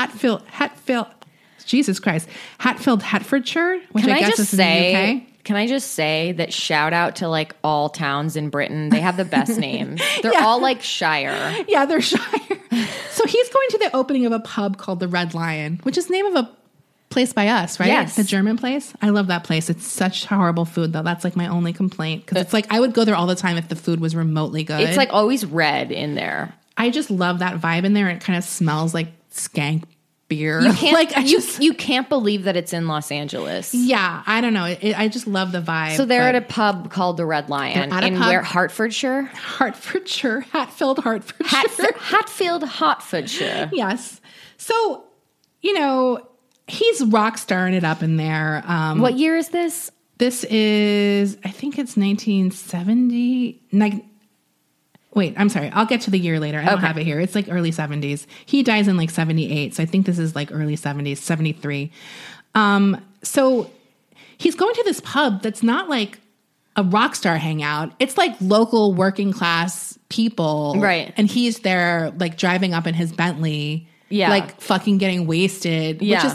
which I guess is in the UK. Can I just say that shout out to like all towns in Britain? They have the best names. They're all like Shire. Yeah, they're Shire. So he's going to the opening of a pub called the Red Lion, which is the name of a place by us, right? Yes. The German place. I love that place. It's such horrible food, though. That's like my only complaint. Because it's like I would go there all the time if the food was remotely good. It's like always red in there. I just love that vibe in there. It kind of smells like skank beer. You can't, you can't believe that it's in Los Angeles. Yeah, I don't know. I just love the vibe. So they're at a pub called the Red Lion in where? Hertfordshire? Hatfield, Hertfordshire. Hatfield, Hertfordshire. Yes. So, he's rock starring it up in there. What year is this? This is, I think it's 1970. Wait, I'm sorry. I'll get to the year later. I don't have it here. It's like early 70s. He dies in like 78. So I think this is like early 70s, 73. So he's going to this pub that's not like a rock star hangout. It's like local working class people. Right. And he's there like driving up in his Bentley. Yeah. Like fucking getting wasted. Yeah. Which is like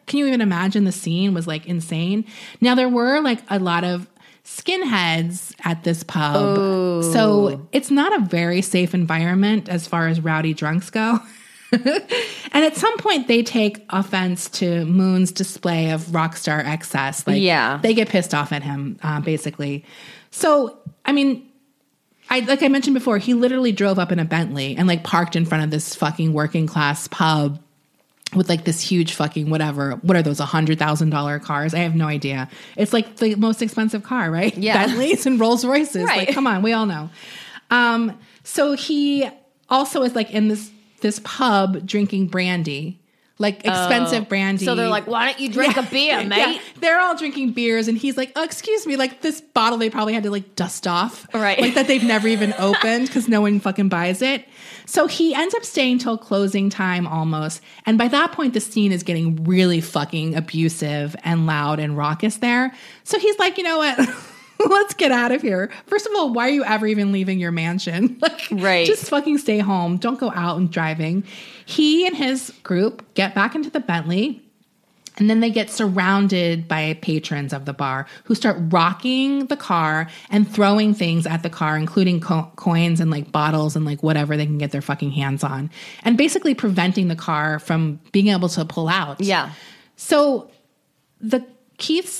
can you even imagine? The scene was like insane. Now there were like a lot of skinheads at this pub. So it's not a very safe environment as far as rowdy drunks go. And at some point they take offense to Moon's display of rock star excess. Like they get pissed off at him, basically. So, I mean, like I mentioned before, he literally drove up in a Bentley and like parked in front of this fucking working class pub with like this huge fucking whatever. What are those, $100,000 cars? I have no idea. It's like the most expensive car, right? Yeah. Bentleys and Rolls Royces. Right. Like, come on, we all know. So he also is like in this pub drinking brandy. Like expensive brandy. So they're like, why don't you drink a beer, mate? Yeah. They're all drinking beers and he's like, oh, excuse me, like this bottle they probably had to like dust off. Right. Like that they've never even opened because no one fucking buys it. So he ends up staying till closing time almost. And by that point, the scene is getting really fucking abusive and loud and raucous there. So he's like, you know what? Let's get out of here. First of all, why are you ever even leaving your mansion? Like, just fucking stay home. Don't go out and driving. He and his group get back into the Bentley, and then they get surrounded by patrons of the bar who start rocking the car and throwing things at the car, including coins and like bottles and like whatever they can get their fucking hands on, and basically preventing the car from being able to pull out. Yeah. So Keith's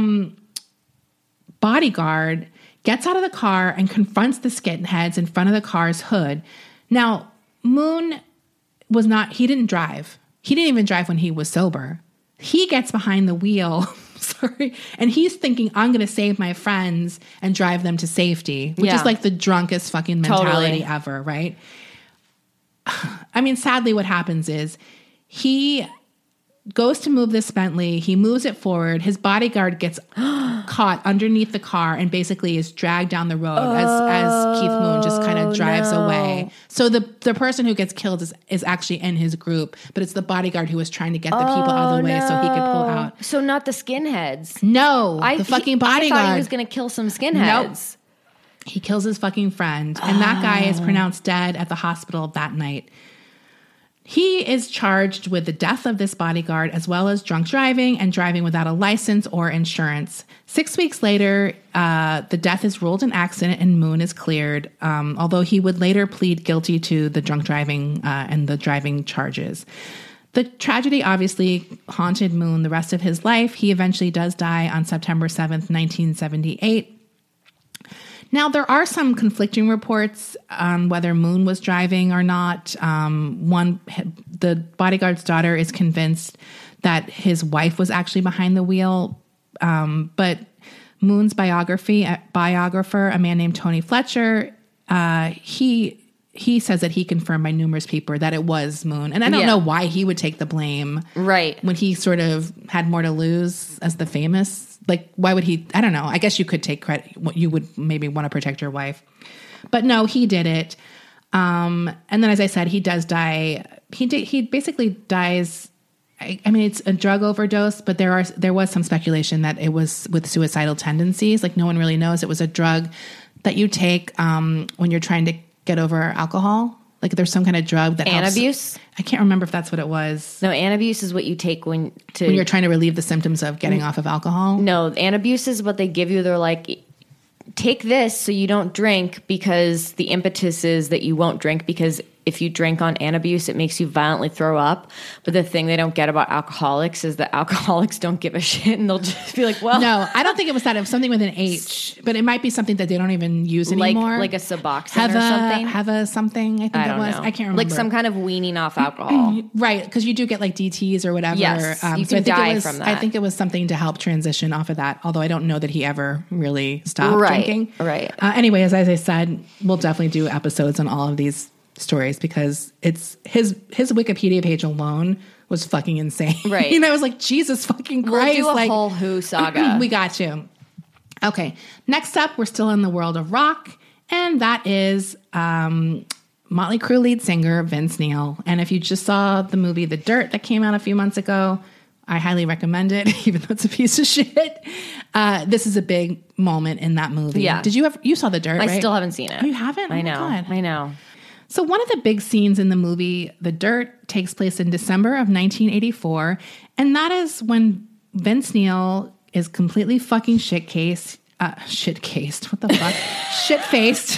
bodyguard gets out of the car and confronts the skinheads in front of the car's hood. Now, Moon he didn't drive. He didn't even drive when he was sober. He gets behind the wheel, and he's thinking, I'm going to save my friends and drive them to safety, which is like the drunkest fucking mentality ever, right? I mean, sadly, what happens is he goes to move this Bentley. He moves it forward. His bodyguard gets caught underneath the car and basically is dragged down the road as Keith Moon just kind of drives away. So the person who gets killed is actually in his group, but it's the bodyguard who was trying to get the people out of the way so he could pull out. So not the skinheads. No, the fucking bodyguard. I thought he was going to kill some skinheads. Nope. He kills his fucking friend, and that guy is pronounced dead at the hospital that night. He is charged with the death of this bodyguard as well as drunk driving and driving without a license or insurance. 6 weeks later, the death is ruled an accident and Moon is cleared, although he would later plead guilty to the drunk driving and the driving charges. The tragedy obviously haunted Moon the rest of his life. He eventually does die on September 7th, 1978. Now, there are some conflicting reports on whether Moon was driving or not. The bodyguard's daughter is convinced that his wife was actually behind the wheel. But Moon's biographer, a man named Tony Fletcher, he says that he confirmed by numerous people that it was Moon. And I don't know why he would take the blame. Right. When he sort of had more to lose as the famous. Like, why would he? I don't know. I guess you could take credit. You would maybe want to protect your wife. But no, he did it. And then, as I said, he does die. He basically dies. I mean, it's a drug overdose, but there was some speculation that it was with suicidal tendencies. Like, no one really knows. It was a drug that you take when you're trying to get over alcohol. Like, there's some kind of drug that helps. Antabuse? I can't remember if that's what it was. No, Antabuse is what you take when you're trying to relieve the symptoms of getting off of alcohol. No, Antabuse is what they give you. They're like, take this so you don't drink, because the impetus is that you won't drink, because if you drink on Antabuse, it makes you violently throw up. But the thing they don't get about alcoholics is that alcoholics don't give a shit, and they'll just be like, well. No, I don't think it was that. It was something with an H, but it might be something that they don't even use anymore. Like a Suboxone or something. Heva something, I think it was. Know. I can't remember. Like some kind of weaning off alcohol. Right, because you do get like DTs or whatever. Yes, you can die from that. I think it was something to help transition off of that, although I don't know that he ever really stopped drinking. Right. Anyway, as I said, we'll definitely do episodes on all of these stories because it's his Wikipedia page alone was fucking insane. Right. I was like, Jesus fucking Christ. We'll do a whole Who saga. We got you. Okay. Next up, we're still in the world of rock, and that is Motley Crue lead singer Vince Neil. And if you just saw the movie The Dirt that came out a few months ago, I highly recommend it, even though it's a piece of shit. This is a big moment in that movie. Yeah. You saw The Dirt, right? I still haven't seen it. Oh, you haven't? I know. God. I know. So one of the big scenes in the movie, The Dirt, takes place in December of 1984. And that is when Vince Neil is completely fucking shit-faced. What the fuck? Shit-faced.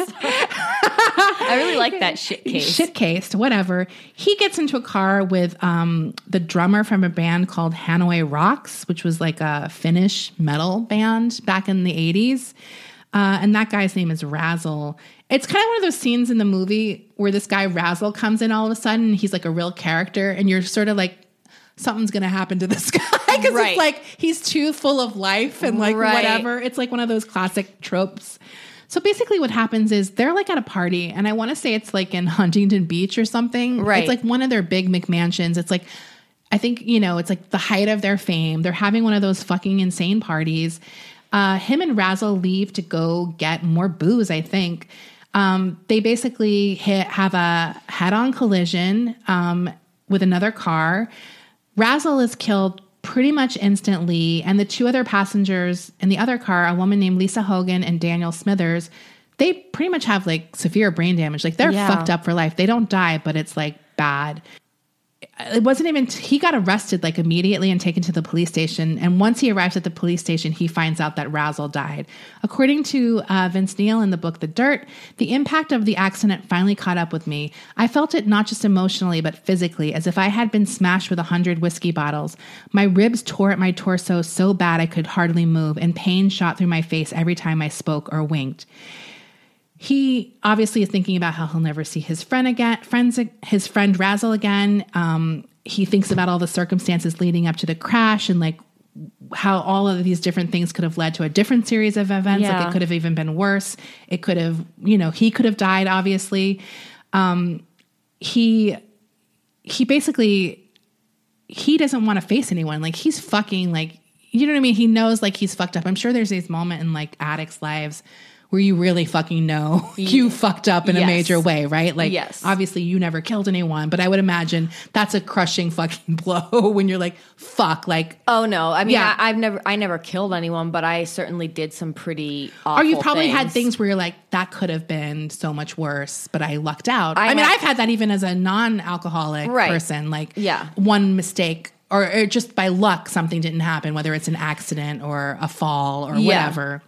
I really like that shit-cased. Shit-cased, whatever. He gets into a car with the drummer from a band called Hanoi Rocks, which was like a Finnish metal band back in the 80s. And that guy's name is Razzle. It's kind of one of those scenes in the movie where this guy Razzle comes in all of a sudden. He's like a real character. And you're sort of like, something's going to happen to this guy. Because it's like he's too full of life and like whatever. It's like one of those classic tropes. So basically what happens is they're like at a party. And I want to say it's like in Huntington Beach or something. Right. It's like one of their big McMansions. It's like, I think, it's like the height of their fame. They're having one of those fucking insane parties. Him and Razzle leave to go get more booze, I think. They basically have a head-on collision with another car. Razzle is killed pretty much instantly, and the two other passengers in the other car, a woman named Lisa Hogan and Daniel Smithers, they pretty much have like severe brain damage. Like they're fucked up for life. They don't die, but it's like bad. It wasn't even, he got arrested like immediately and taken to the police station. And once he arrives at the police station, he finds out that Razzle died. According to Vince Neil in the book, The Dirt, the impact of the accident finally caught up with me. I felt it not just emotionally, but physically, as if I had been smashed with 100 whiskey bottles. My ribs tore at my torso so bad I could hardly move, and pain shot through my face every time I spoke or winked. He obviously is thinking about how he'll never see his friend Razzle again. He thinks about all the circumstances leading up to the crash and like how all of these different things could have led to a different series of events. Yeah. Like it could have even been worse. It could have, he could have died, obviously. He basically, he doesn't want to face anyone. Like he's fucking like, you know what I mean? He knows like he's fucked up. I'm sure there's this moment in like addicts' lives where you really fucking know you fucked up in a major way, right? Like, obviously you never killed anyone, but I would imagine that's a crushing fucking blow when you're like, fuck, like. Oh no. I mean, I never killed anyone, but I certainly did some pretty awful Or you probably things. had things where you're like, that could have been so much worse, but I lucked out. I mean, I've had that even as a non-alcoholic person, like one mistake or just by luck, something didn't happen, whether it's an accident or a fall or whatever.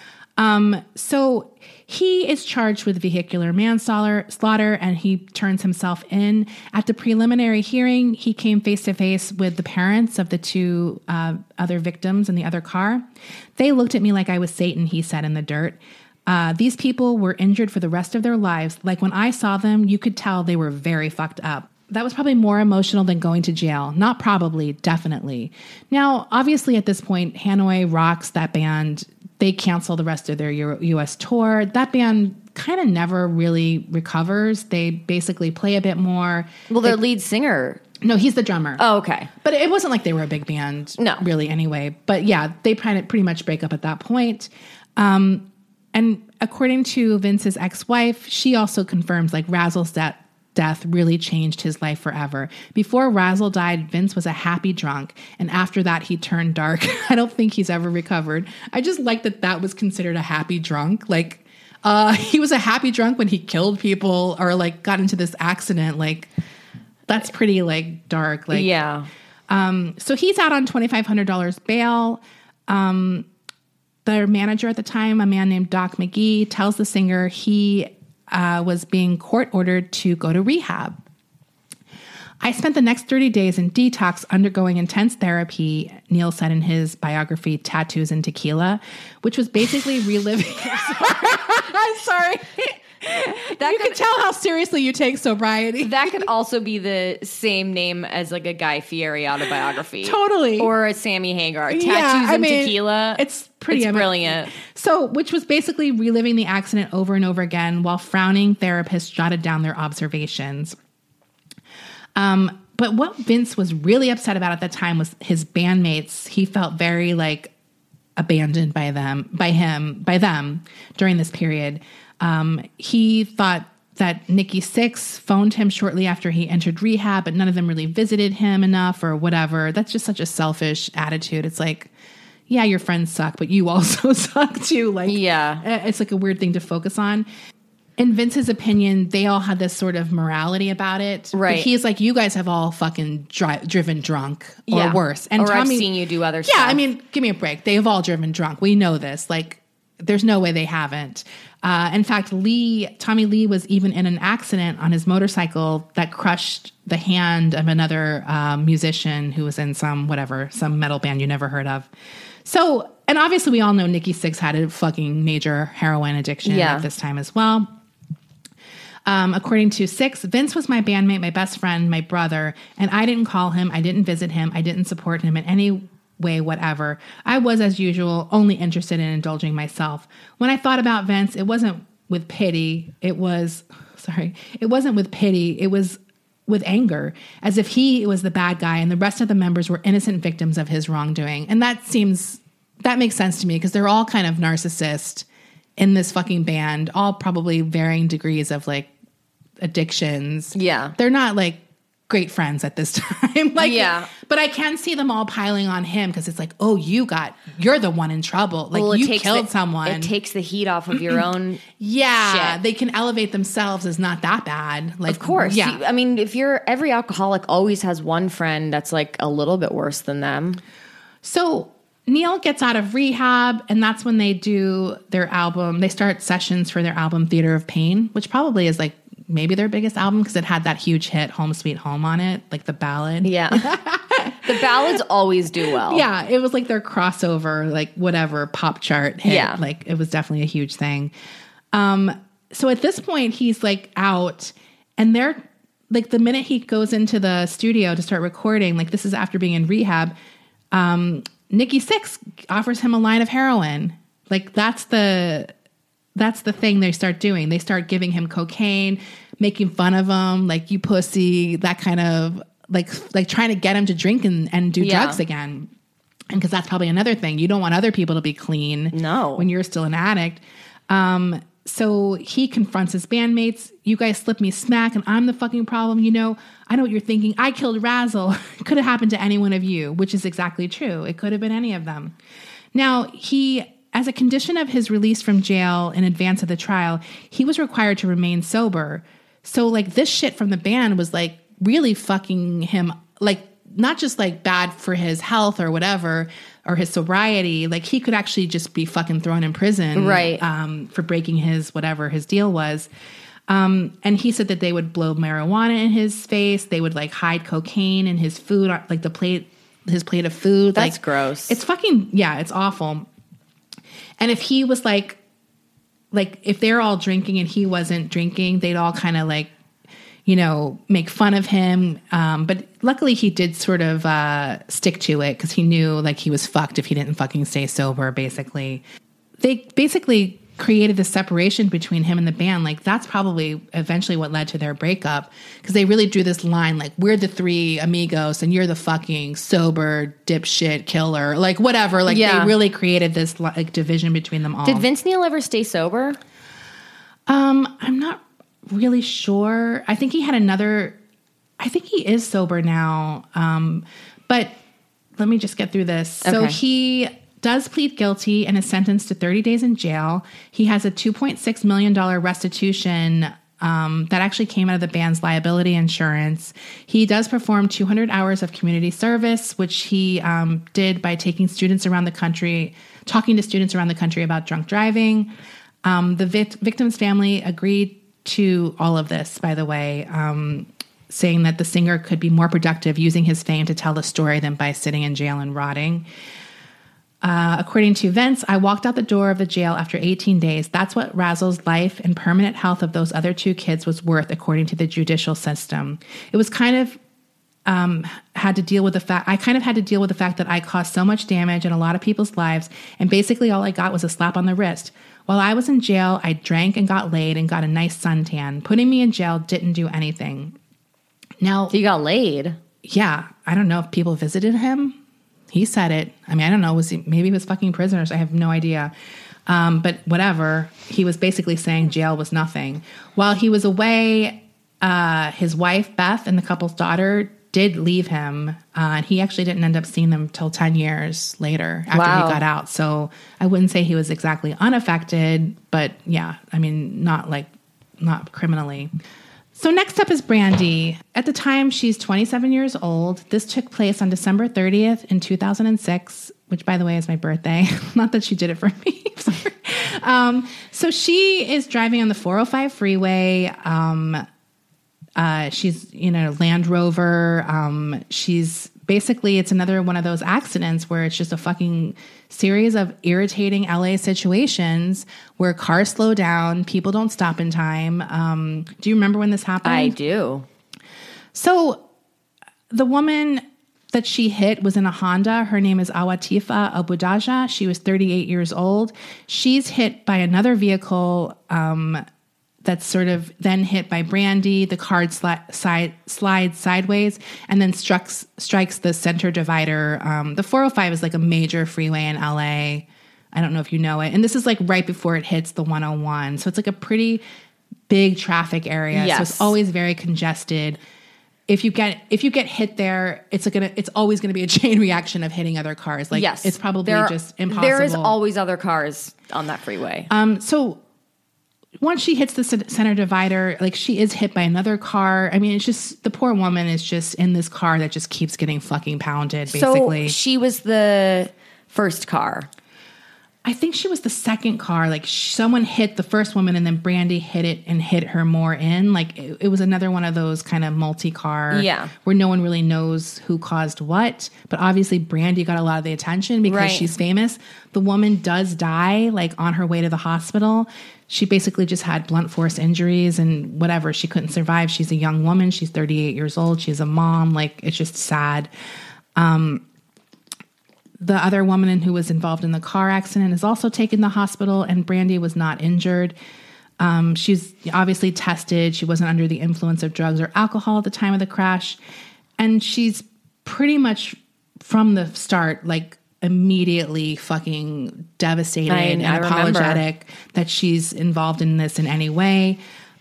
So he is charged with vehicular manslaughter, and he turns himself in. At the preliminary hearing, he came face to face with the parents of the two other victims in the other car. They looked at me like I was Satan, he said in The Dirt. These people were injured for the rest of their lives. Like when I saw them, you could tell they were very fucked up. That was probably more emotional than going to jail. Not probably, definitely. Now, obviously at this point, Hanoi Rocks, that band, they cancel the rest of their U.S. tour. That band kind of never really recovers. They basically play a bit more. Well, their lead singer. No, he's the drummer. Oh, okay. But it wasn't like they were a big band, really, anyway. But yeah, they pretty much break up at that point. And according to Vince's ex-wife, she also confirms like Razzle's death really changed his life forever. Before Razzle died, Vince was a happy drunk, and after that he turned dark. I don't think he's ever recovered. I just like that was considered a happy drunk. Like he was a happy drunk when he killed people or like got into this accident. Like that's pretty like dark. Like so he's out on $2,500 bail. Their manager at the time, a man named Doc McGee, tells the singer he was being court ordered to go to rehab. I spent the next 30 days in detox undergoing intense therapy, Neil said in his biography, Tattoos and Tequila, which was basically reliving. I'm sorry. You can tell how seriously you take sobriety. That could also be the same name as like a Guy Fieri autobiography. Totally. Or a Sammy Hagar. Tattoos and Tequila. It's brilliant. So, which was basically reliving the accident over and over again while frowning therapists jotted down their observations. But what Vince was really upset about at the time was his bandmates. He felt very like abandoned by them during this period. He thought that Nikki Sixx phoned him shortly after he entered rehab, but none of them really visited him enough or whatever. That's just such a selfish attitude. It's like, yeah, your friends suck, but you also suck too. Like, it's like a weird thing to focus on. in Vince's opinion, they all had this sort of morality about it. Right. But he's like, you guys have all fucking driven drunk or worse. And or Tommy, I've seen you do other stuff. Yeah, I mean, give me a break. They have all driven drunk. We know this. Like, there's no way they haven't. In fact, Tommy Lee was even in an accident on his motorcycle that crushed the hand of another musician who was in some metal band you never heard of. So, and obviously we all know Nikki Sixx had a fucking major heroin addiction at this time as well. According to Sixx, Vince was my bandmate, my best friend, my brother, and I didn't call him, I didn't visit him, I didn't support him in any way, whatever. I was, as usual, only interested in indulging myself. When I thought about Vince, it wasn't with pity. It wasn't with pity. It was with anger, as if he was the bad guy and the rest of the members were innocent victims of his wrongdoing. And that makes sense to me because they're all kind of narcissists in this fucking band, all probably varying degrees of like addictions. Yeah. They're not like great friends at this time. But I can see them all piling on him because it's like, oh, you're the one in trouble. Like you killed someone. It takes the heat off of your own shit. They can elevate themselves as not that bad. Like, of course. Yeah. I mean, every alcoholic always has one friend that's like a little bit worse than them. So Neil gets out of rehab, and that's when they do their album. They start sessions for their album Theater of Pain, which probably is like maybe their biggest album because it had that huge hit Home Sweet Home on it, like the ballad. Yeah. The ballads always do well. Yeah, it was like their crossover, like whatever pop chart hit. Yeah. Like it was definitely a huge thing. So at this point he's like out, and they're like the minute he goes into the studio to start recording, like this is after being in rehab, Nikki Sixx offers him a line of heroin. Like that's the thing they start doing. They start giving him cocaine, making fun of him, like you pussy, that kind of like trying to get him to drink and do drugs again. And because that's probably another thing. You don't want other people to be clean when you're still an addict. So he confronts his bandmates. You guys slipped me smack and I'm the fucking problem. You know, I know what you're thinking. I killed Razzle. It could have happened to any one of you, which is exactly true. It could have been any of them. Now, as a condition of his release from jail in advance of the trial, he was required to remain sober. So like this shit from the band was like really fucking him, like not just like bad for his health or whatever, or his sobriety, like he could actually just be fucking thrown in prison, right? For breaking whatever his deal was. And he said that they would blow marijuana in his face. They would like hide cocaine in his food, like his plate of food. That's like, gross. It's fucking, yeah, it's awful. And if he was like if they're all drinking and he wasn't drinking, they'd all kind of like, you know, make fun of him. But luckily he did sort of stick to it because he knew like he was fucked if he didn't fucking stay sober, basically. They basically created this separation between him and the band. Like that's probably eventually what led to their breakup because they really drew this line like we're the three amigos and you're the fucking sober dipshit killer, like whatever. Like they really created this like division between them all. Did Vince Neil ever stay sober? I'm not really sure. I think he is sober now. But let me just get through this. Okay. So he does plead guilty and is sentenced to 30 days in jail. He has a $2.6 million restitution that actually came out of the band's liability insurance. He does perform 200 hours of community service, which he did by talking to students around the country about drunk driving. The victim's family agreed to all of this, by the way, saying that the singer could be more productive using his fame to tell the story than by sitting in jail and rotting. According to Vince, I walked out the door of the jail after 18 days. That's what Razzle's life and permanent health of those other two kids was worth, according to the judicial system. It was kind of had to deal with the fact that I caused so much damage in a lot of people's lives, and basically all I got was a slap on the wrist. While I was in jail, I drank and got laid and got a nice suntan. Putting me in jail didn't do anything. Now, so you got laid? Yeah. I don't know if people visited him. He said it. I mean, I don't know. Maybe he was fucking prisoners. I have no idea. But whatever. He was basically saying jail was nothing. While he was away, his wife, Beth, and the couple's daughter did leave him. And he actually didn't end up seeing them till 10 years later after he got out. So I wouldn't say he was exactly unaffected, but yeah, I mean, not like not criminally. So next up is Brandy. At the time, she's 27 years old. This took place on December 30th in 2006, which, by the way, is my birthday. Not that she did it for me. Sorry. So she is driving on the 405 freeway. She's in a Land Rover. She's basically, it's another one of those accidents where it's just a fucking series of irritating LA situations where cars slow down, people don't stop in time. Do you remember when this happened? I do. So the woman that she hit was in a Honda. Her name is Awatifa Abudaja. She was 38 years old. She's hit by another vehicle that's sort of then hit by Brandy. The car slides sideways and then strikes the center divider. The 405 is like a major freeway in LA. I don't know if you know it. And this is like right before it hits the 101. So it's like a pretty big traffic area. Yes. So it's always very congested. If you get hit there, it's always gonna be a chain reaction of hitting other cars. Like yes. It's probably just impossible. There is always other cars on that freeway. So once she hits the center divider, like she is hit by another car. I mean, it's just the poor woman is just in this car that just keeps getting fucking pounded, basically. So she was the first car. I think she was the second car. Like someone hit the first woman and then Brandy hit it and hit her more in. Like it was another one of those kind of multi-car where no one really knows who caused what. But obviously Brandy got a lot of the attention because she's famous. The woman does die like on her way to the hospital. She basically just had blunt force injuries and whatever. She couldn't survive. She's a young woman. She's 38 years old. She's a mom. Like it's just sad. The other woman who was involved in the car accident is also taken to the hospital, and Brandy was not injured. She's obviously tested. She wasn't under the influence of drugs or alcohol at the time of the crash. And she's pretty much from the start, like immediately fucking devastated and apologetic that she's involved in this in any way.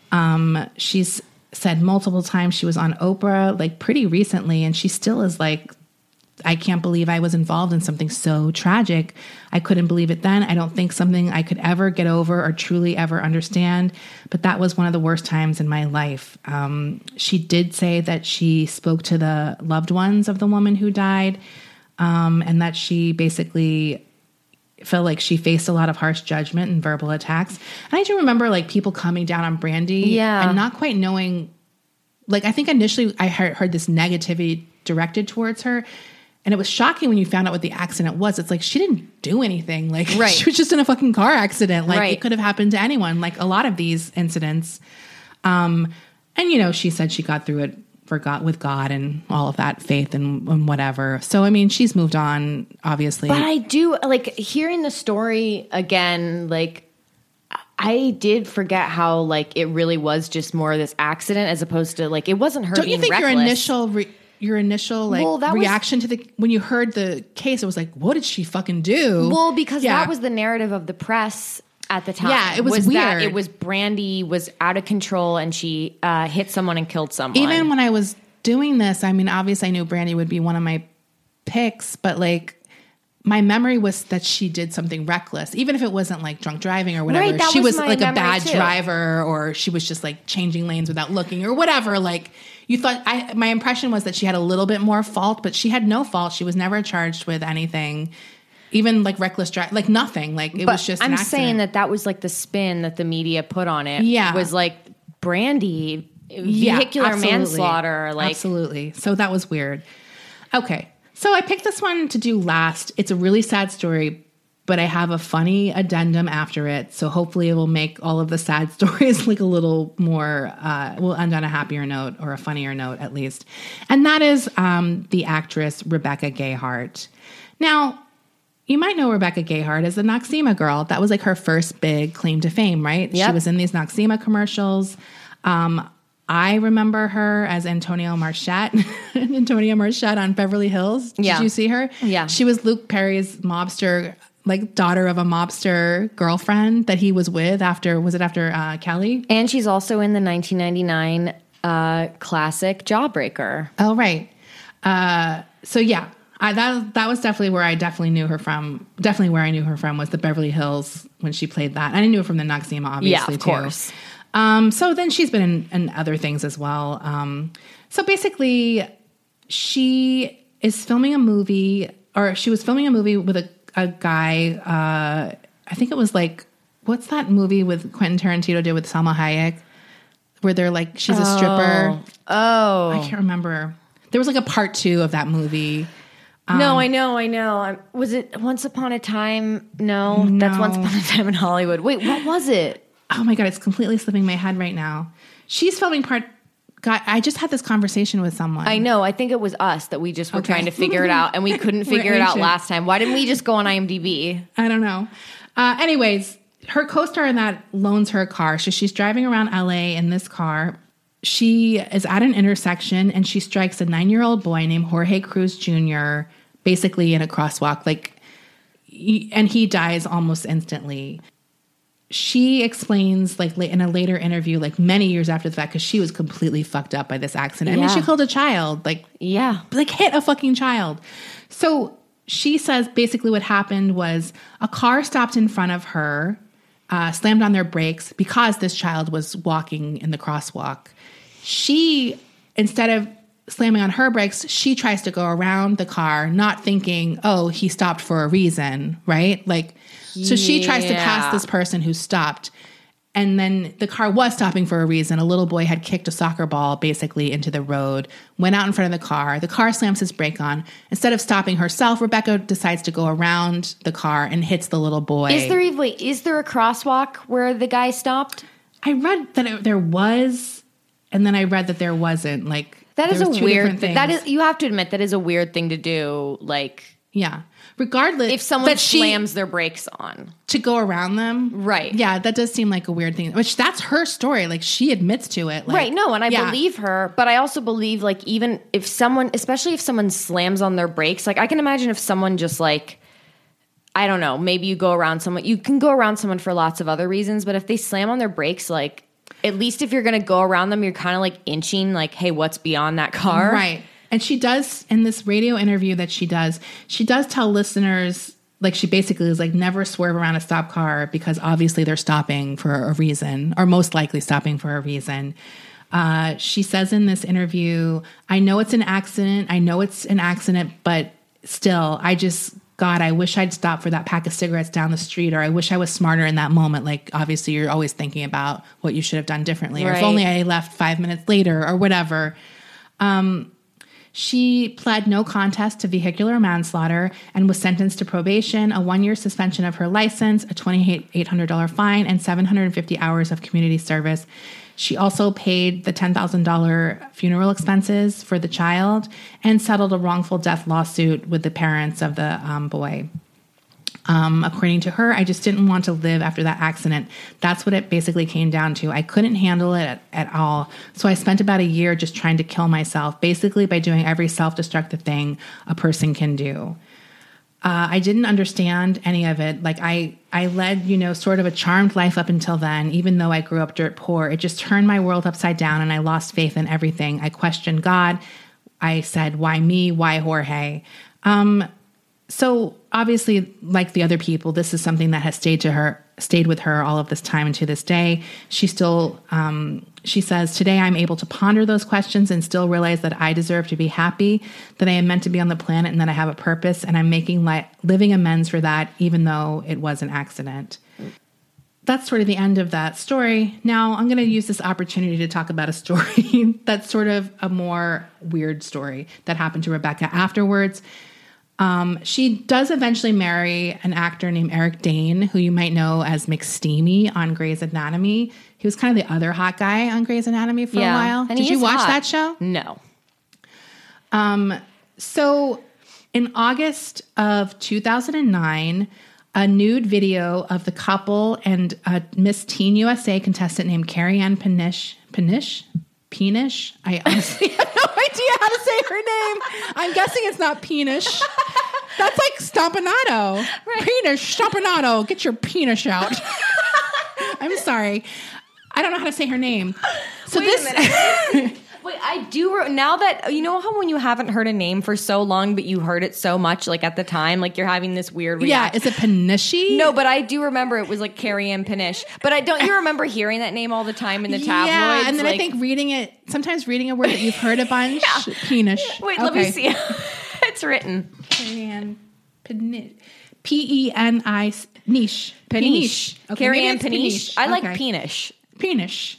She's said multiple times she was on Oprah, like pretty recently, and she still is like, I can't believe I was involved in something so tragic. I couldn't believe it then. I don't think something I could ever get over or truly ever understand, but that was one of the worst times in my life. She did say that she spoke to the loved ones of the woman who died, and that she basically felt like she faced a lot of harsh judgment and verbal attacks. And I do remember like people coming down on Brandy and not quite knowing, like I think initially I heard this negativity directed towards her. And it was shocking when you found out what the accident was. It's like, she didn't do anything. Like she was just in a fucking car accident. Like it could have happened to anyone, like a lot of these incidents. And, you know, she said she got through it with God and all of that faith and whatever. So, I mean, she's moved on, obviously. But I do, like, hearing the story again, like, I did forget how, like, it really was just more of this accident as opposed to, like, it wasn't her being reckless. Don't you think your initial like reaction to when you heard the case, it was like, what did she fucking do? Well, because that was the narrative of the press at the time. Yeah, it was weird. That it was Brandy was out of control and she hit someone and killed someone. Even when I was doing this, I mean, obviously I knew Brandy would be one of my picks, but like my memory was that she did something reckless, even if it wasn't like drunk driving or whatever. She was like a bad driver, or she was just like changing lanes without looking or whatever. Like you thought, my impression was that she had a little bit more fault, but she had no fault. She was never charged with anything, even like reckless drive, like nothing. Like it was just an accident. Saying that was like the spin that the media put on it. Yeah. Was like Brandy, vehicular manslaughter. Like absolutely. So that was weird. Okay. So I picked this one to do last. It's a really sad story, but I have a funny addendum after it. So hopefully it will make all of the sad stories like a little more, we'll end on a happier note or a funnier note at least. And that is the actress Rebecca Gayheart. Now, you might know Rebecca Gayheart as the Noxzema girl. That was like her first big claim to fame, right? Yep. She was in these Noxzema commercials. I remember her as Antonia Marchette on Beverly Hills. Did you see her? Yeah. She was Luke Perry's mobster, like daughter of a mobster girlfriend that he was with after Kelly? And she's also in the 1999 classic Jawbreaker. Oh, right. So yeah, that was definitely where I definitely knew her from. Definitely where I knew her from was the Beverly Hills when she played that. And I knew her from the Noxzema, obviously, of course. So then she's been in other things as well. So basically, she is filming a movie, or she was filming a movie with a guy. I think it was like, what's that movie with Quentin Tarantino did with Salma Hayek, where they're like, she's a stripper. Oh, I can't remember. There was like a part 2 of that movie. No, I know. Was it Once Upon a Time? No, that's Once Upon a Time in Hollywood. Wait, what was it? Oh my God, it's completely slipping my head right now. She's filming God, I just had this conversation with someone. I know. I think it was us that we just were trying to figure it out, and we couldn't figure it out last time. Why didn't we just go on IMDb? I don't know. Anyways, her co-star in that loans her a car. So she's driving around LA in this car. She is at an intersection, and she strikes a 9-year-old boy named Jorge Cruz Jr., basically in a crosswalk, and he dies almost instantly. She explains, like, in a later interview, like many years after the fact, because she was completely fucked up by this accident. Yeah. I mean, she killed a child, like hit a fucking child. So she says basically what happened was a car stopped in front of her, slammed on their brakes because this child was walking in the crosswalk. She, instead of slamming on her brakes, she tries to go around the car, not thinking, oh, he stopped for a reason, right? Like, so she tries to pass this person who stopped. And then the car was stopping for a reason. A little boy had kicked a soccer ball basically into the road, went out in front of the car. The car slams his brake on. Instead of stopping herself, Rebecca decides to go around the car and hits the little boy. Is there a crosswalk where the guy stopped? I read that there was, and then I read that there wasn't. Like, that is a weird thing. That is, you have to admit, that is a weird thing to do. Like, yeah. Regardless, if someone slams their brakes on to go around them, right? Yeah, that does seem like a weird thing. Which that's her story. Like, she admits to it, like, right? No, and I believe her, but I also believe, like, even if someone, especially if someone slams on their brakes, like, I can imagine if someone just, like, I don't know, maybe you go around someone. You can go around someone for lots of other reasons, but if they slam on their brakes, like, at least if you're going to go around them, you're kind of like inching, like, hey, what's beyond that car, right? And she does, in this radio interview that she does tell listeners, like, she basically is like, never swerve around a stop car because obviously they're stopping for a reason, or most likely stopping for a reason. She says in this interview, I know it's an accident, but still, God, I wish I'd stopped for that pack of cigarettes down the street, or I wish I was smarter in that moment. Like, obviously you're always thinking about what you should have done differently, or if only I left 5 minutes later, or whatever. She pled no contest to vehicular manslaughter and was sentenced to probation, a 1-year suspension of her license, a $2,800 fine, and 750 hours of community service. She also paid the $10,000 funeral expenses for the child and settled a wrongful death lawsuit with the parents of the boy. According to her, I just didn't want to live after that accident. That's what it basically came down to. I couldn't handle it at all. So I spent about a year just trying to kill myself, basically by doing every self-destructive thing a person can do. I didn't understand any of it. Like, I led, sort of a charmed life up until then, even though I grew up dirt poor. It just turned my world upside down, and I lost faith in everything. I questioned God. I said, why me? Why Jorge? So obviously, like the other people, this is something that has stayed with her all of this time and to this day. She still, she says, today I'm able to ponder those questions and still realize that I deserve to be happy, that I am meant to be on the planet, and that I have a purpose, and I'm making living amends for that, even though it was an accident. That's sort of the end of that story. Now I'm going to use this opportunity to talk about a story that's sort of a more weird story that happened to Rebecca afterwards. She does eventually marry an actor named Eric Dane, who you might know as McSteamy on Grey's Anatomy. He was kind of the other hot guy on Grey's Anatomy for a while. Did you watch that show? No. So in August of 2009, a nude video of the couple and a Miss Teen USA contestant named Carrie Ann Penish. I honestly have no idea how to say her name. I'm guessing it's not Penish. That's like Stompanato. Right. Penish, Stompanato. Get your penis out. I'm sorry. I don't know how to say her name. So Wait a minute. Wait, I do. Now that, you know how when you haven't heard a name for so long, but you heard it so much, like at the time, like you're having this weird reaction. Yeah, is it Panishi? No, but I do remember it was like Carrie Ann Panish. But don't you remember hearing that name all the time in the tabloids? Yeah, and then I think sometimes reading a word that you've heard a bunch. Yeah. Penish. Wait, let me see. It's written. Carrie Ann Panish. P-E-N-I niche. Panish. Okay, Carrie Ann Panish. I like Penish. Penish.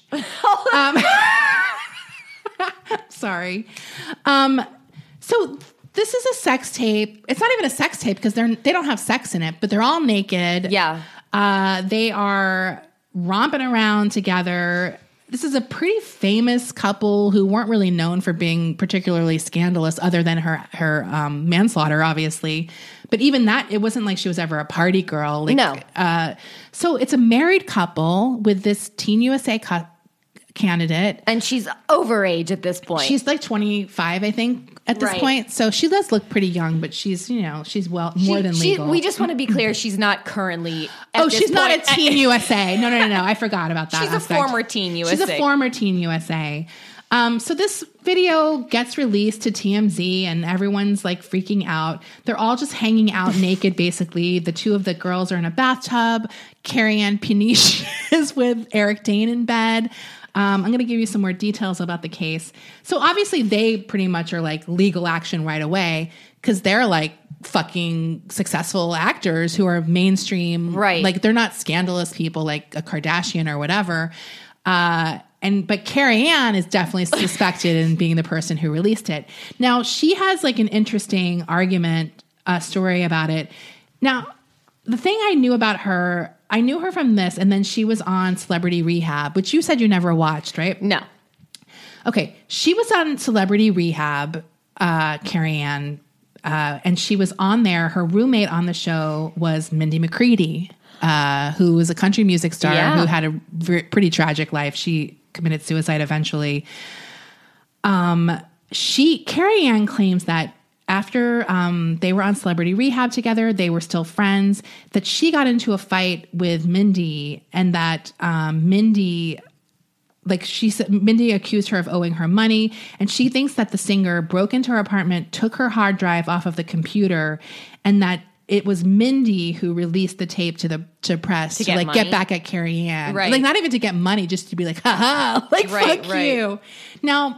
Sorry. So this is a sex tape. It's not even a sex tape because they don't have sex in it, but they're all naked. Yeah. They are romping around together. This is a pretty famous couple who weren't really known for being particularly scandalous other than her manslaughter, obviously. But even that, it wasn't like she was ever a party girl. Like, no. So it's a married couple with this Teen USA candidate. And she's overage at this point. She's like 25, I think, at this point. So she does look pretty young, but she's more than legal. We just want to be clear, she's not currently she's not a Teen USA. No. I forgot about that. She's a former Teen USA. She's a former Teen USA. So this video gets released to TMZ and everyone's like freaking out. They're all just hanging out naked, basically. The two of the girls are in a bathtub. Carrie Ann Panish is with Eric Dane in bed. I'm going to give you some more details about the case. So obviously they pretty much are like legal action right away because they're like fucking successful actors who are mainstream. Right. Like they're not scandalous people like a Kardashian or whatever. But Carrie Ann is definitely suspected in being the person who released it. Now she has like an interesting story about it. Now, the thing I knew about her, I knew her from this, and then she was on Celebrity Rehab, which you said you never watched, right? No. Okay. She was on Celebrity Rehab, Carrie Ann, and she was on there. Her roommate on the show was Mindy McCready, who was a country music star who had a pretty tragic life. She committed suicide eventually. Carrie Ann claims that after they were on Celebrity Rehab together, they were still friends, that she got into a fight with Mindy and that Mindy accused her of owing her money. And she thinks that the singer broke into her apartment, took her hard drive off of the computer, and that it was Mindy who released the tape to press to like get back at Carrie Ann. Right. Like not even to get money, just to be like, haha, like fuck you. Now,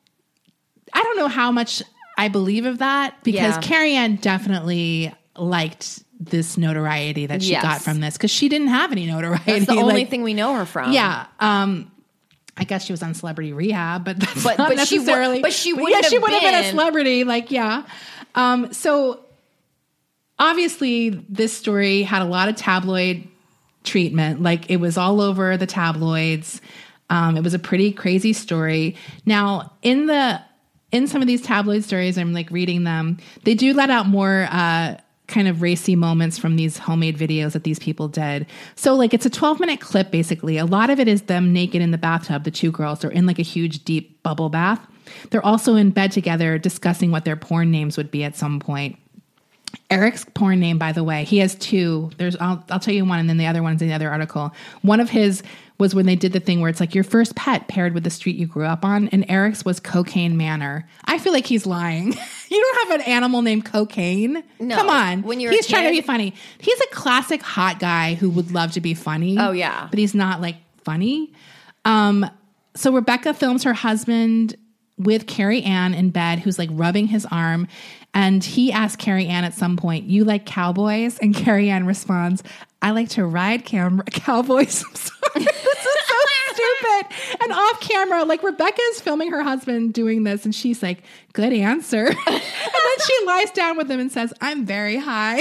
I don't know how much I believe of that because Carrie Ann definitely liked this notoriety that she got from this because she didn't have any notoriety. That's the only thing we know her from. Yeah. I guess she was on Celebrity Rehab, but that's not necessarily. She would have been a celebrity. Like, yeah. So obviously this story had a lot of tabloid treatment. Like it was all over the tabloids. It was a pretty crazy story. Now in some of these tabloid stories, I'm like reading them, they do let out more kind of racy moments from these homemade videos that these people did. So like it's a 12-minute clip, basically. A lot of it is them naked in the bathtub, the two girls. They're in like a huge, deep bubble bath. They're also in bed together discussing what their porn names would be at some point. Eric's porn name, by the way, he has two. I'll tell you one, and then the other one's in the other article. One of his was when they did the thing where it's like your first pet paired with the street you grew up on, and Eric's was Cocaine Manor. I feel like he's lying. You don't have an animal named Cocaine. No. Come on. When you're he's trying to be funny. He's a classic hot guy who would love to be funny. Oh, yeah. But he's not like funny. So Rebecca films her husband with Carrie Ann in bed, who's like rubbing his arm. And he asks Carrie Ann at some point, "You like cowboys?" And Carrie Ann responds, "I like to ride cowboys." I'm sorry. This is so stupid. And off camera, like Rebecca is filming her husband doing this. And she's like, "Good answer." And then she lies down with him and says, "I'm very high."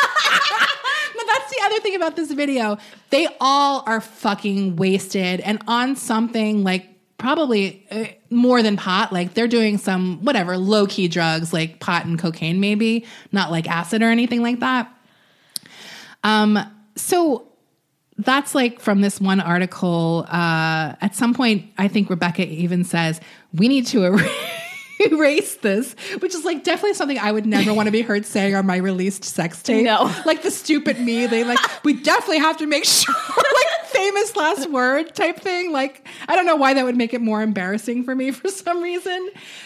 Now, that's the other thing about this video. They all are fucking wasted and on something like probably more than pot. Like they're doing some whatever low-key drugs like pot and cocaine, maybe not like acid or anything like that. So that's like from this one article. At some point, I think Rebecca even says, "We need to erase this," which is like definitely something I would never want to be heard saying on my released sex tape. No. Like the stupid me, they like, "We definitely have to make sure like famous last word type thing. Like, I don't know why that would make it more embarrassing for me for some reason.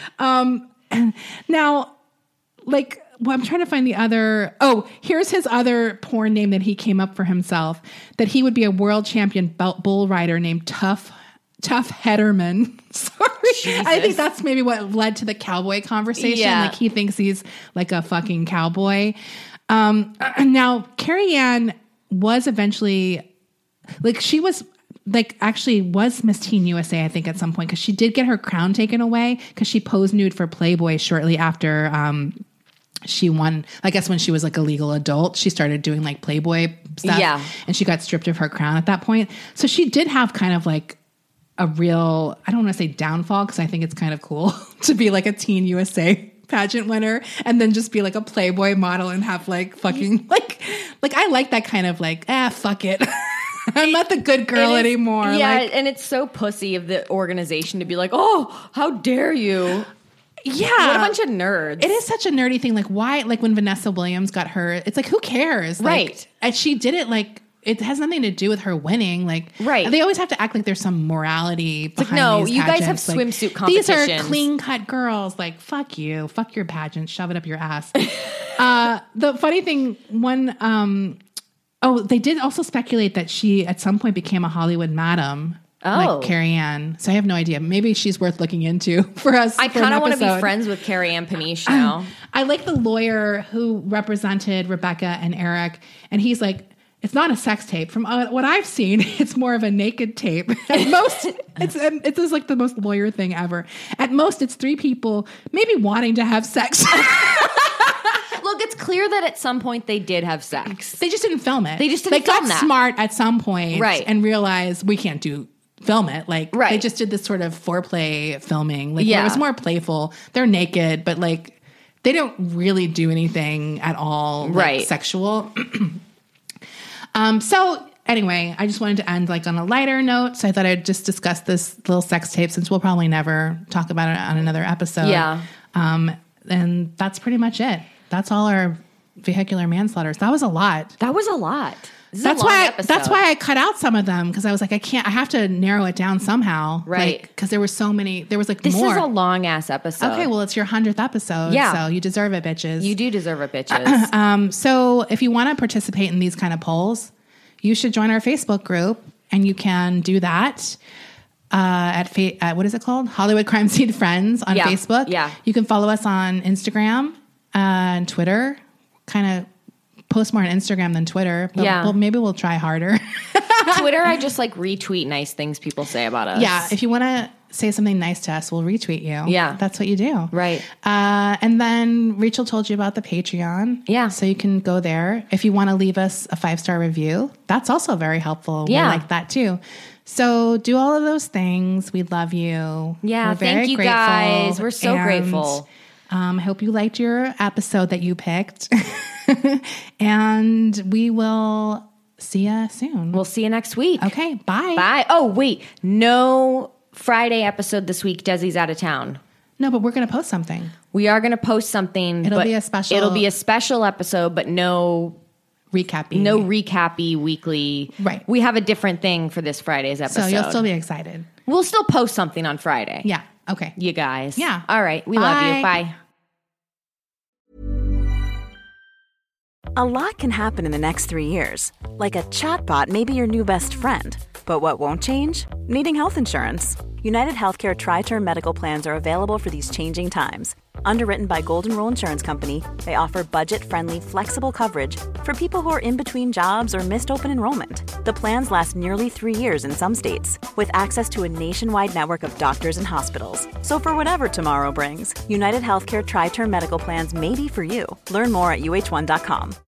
Now, like, well, I'm trying to find the other. Oh, here's his other porn name that he came up for himself, that he would be a world champion bull rider named Tough Hederman. Sorry. Jesus. I think that's maybe what led to the cowboy conversation. Yeah. Like, he thinks he's like a fucking cowboy. Now, Carrie Ann was eventually, like, she was like, actually was Miss Teen USA, I think, at some point, because she did get her crown taken away because she posed nude for Playboy shortly after she won. I guess when she was like a legal adult, she started doing like Playboy stuff. Yeah. And she got stripped of her crown at that point. So she did have kind of like a real, I don't want to say downfall, because I think it's kind of cool to be like a Teen USA pageant winner and then just be like a Playboy model and have like fucking like I like that kind of like, fuck it. I'm not the good girl anymore. Yeah, like, and it's so pussy of the organization to be like, oh, how dare you? Yeah. What a bunch of nerds. It is such a nerdy thing. Like, why, like when Vanessa Williams got hurt, it's like, who cares? Like, right. And she did it like, it has nothing to do with her winning. Like, right. They always have to act like there's some morality behind like, no, these you pageants. guys have like, swimsuit competitions. These are clean cut girls. Like, fuck you. Fuck your pageant. Shove it up your ass. The funny thing, they did also speculate that she at some point became a Hollywood madam. Like Carrie Ann. So I have no idea. Maybe she's worth looking into for us. I kind of want to be friends with Carrie Ann Paniche now. I like the lawyer who represented Rebecca and Eric. And he's like, it's not a sex tape. From what I've seen, it's more of a naked tape. At most, it's just like the most lawyer thing ever. At most, it's three people maybe wanting to have sex. Look, it's clear that at some point they did have sex. They just didn't film it. They got smart at some point, right? And realized we can't film it. Like, they just did this sort of foreplay filming. Like, it was more playful. They're naked, but like they don't really do anything at all, like, sexual. So anyway, I just wanted to end like on a lighter note. So I thought I'd just discuss this little sex tape, since we'll probably never talk about it on another episode. Yeah. And that's pretty much it. That's all our vehicular manslaughters. That was a lot. That's why I cut out some of them, because I was like, I have to narrow it down somehow. Right. Because there were so many, there was like this more. This is a long ass episode. Okay, well, it's your 100th episode. Yeah. So you deserve it, bitches. You do deserve it, bitches. So if you want to participate in these kind of polls, you should join our Facebook group, and you can do that at what is it called? Hollywood Crime Scene Friends on Facebook. Yeah. You can follow us on Instagram and Twitter. Kind of post more on Instagram than Twitter. But maybe we'll try harder. Twitter, I just like retweet nice things people say about us. Yeah. If you want to say something nice to us, we'll retweet you. Yeah. That's what you do. Right. And then Rachel told you about the Patreon. Yeah. So you can go there. If you want to leave us a 5-star review, that's also very helpful. Yeah. We like that too. So do all of those things. We love you. Yeah. Thank you grateful. Guys. We're so grateful. I hope you liked your episode that you picked. And we will see you soon. We'll see you next week. Okay. Bye. Bye. Oh, wait. No Friday episode this week. Desi's out of town. No, but we're going to post something. We are going to post something. It'll be a special episode, but no recappy weekly. Right. We have a different thing for this Friday's episode. So you'll still be excited. We'll still post something on Friday. Yeah. Okay. You guys. Yeah. All right. We love you. Bye. A lot can happen in the next 3 years. Like a chatbot may be your new best friend. But what won't change? Needing health insurance. United Healthcare Tri-Term Medical Plans are available for these changing times. Underwritten by Golden Rule Insurance Company, they offer budget-friendly, flexible coverage for people who are in between jobs or missed open enrollment. The plans last nearly 3 years in some states, with access to a nationwide network of doctors and hospitals. So for whatever tomorrow brings, United Healthcare Tri-Term Medical Plans may be for you. Learn more at uh1.com.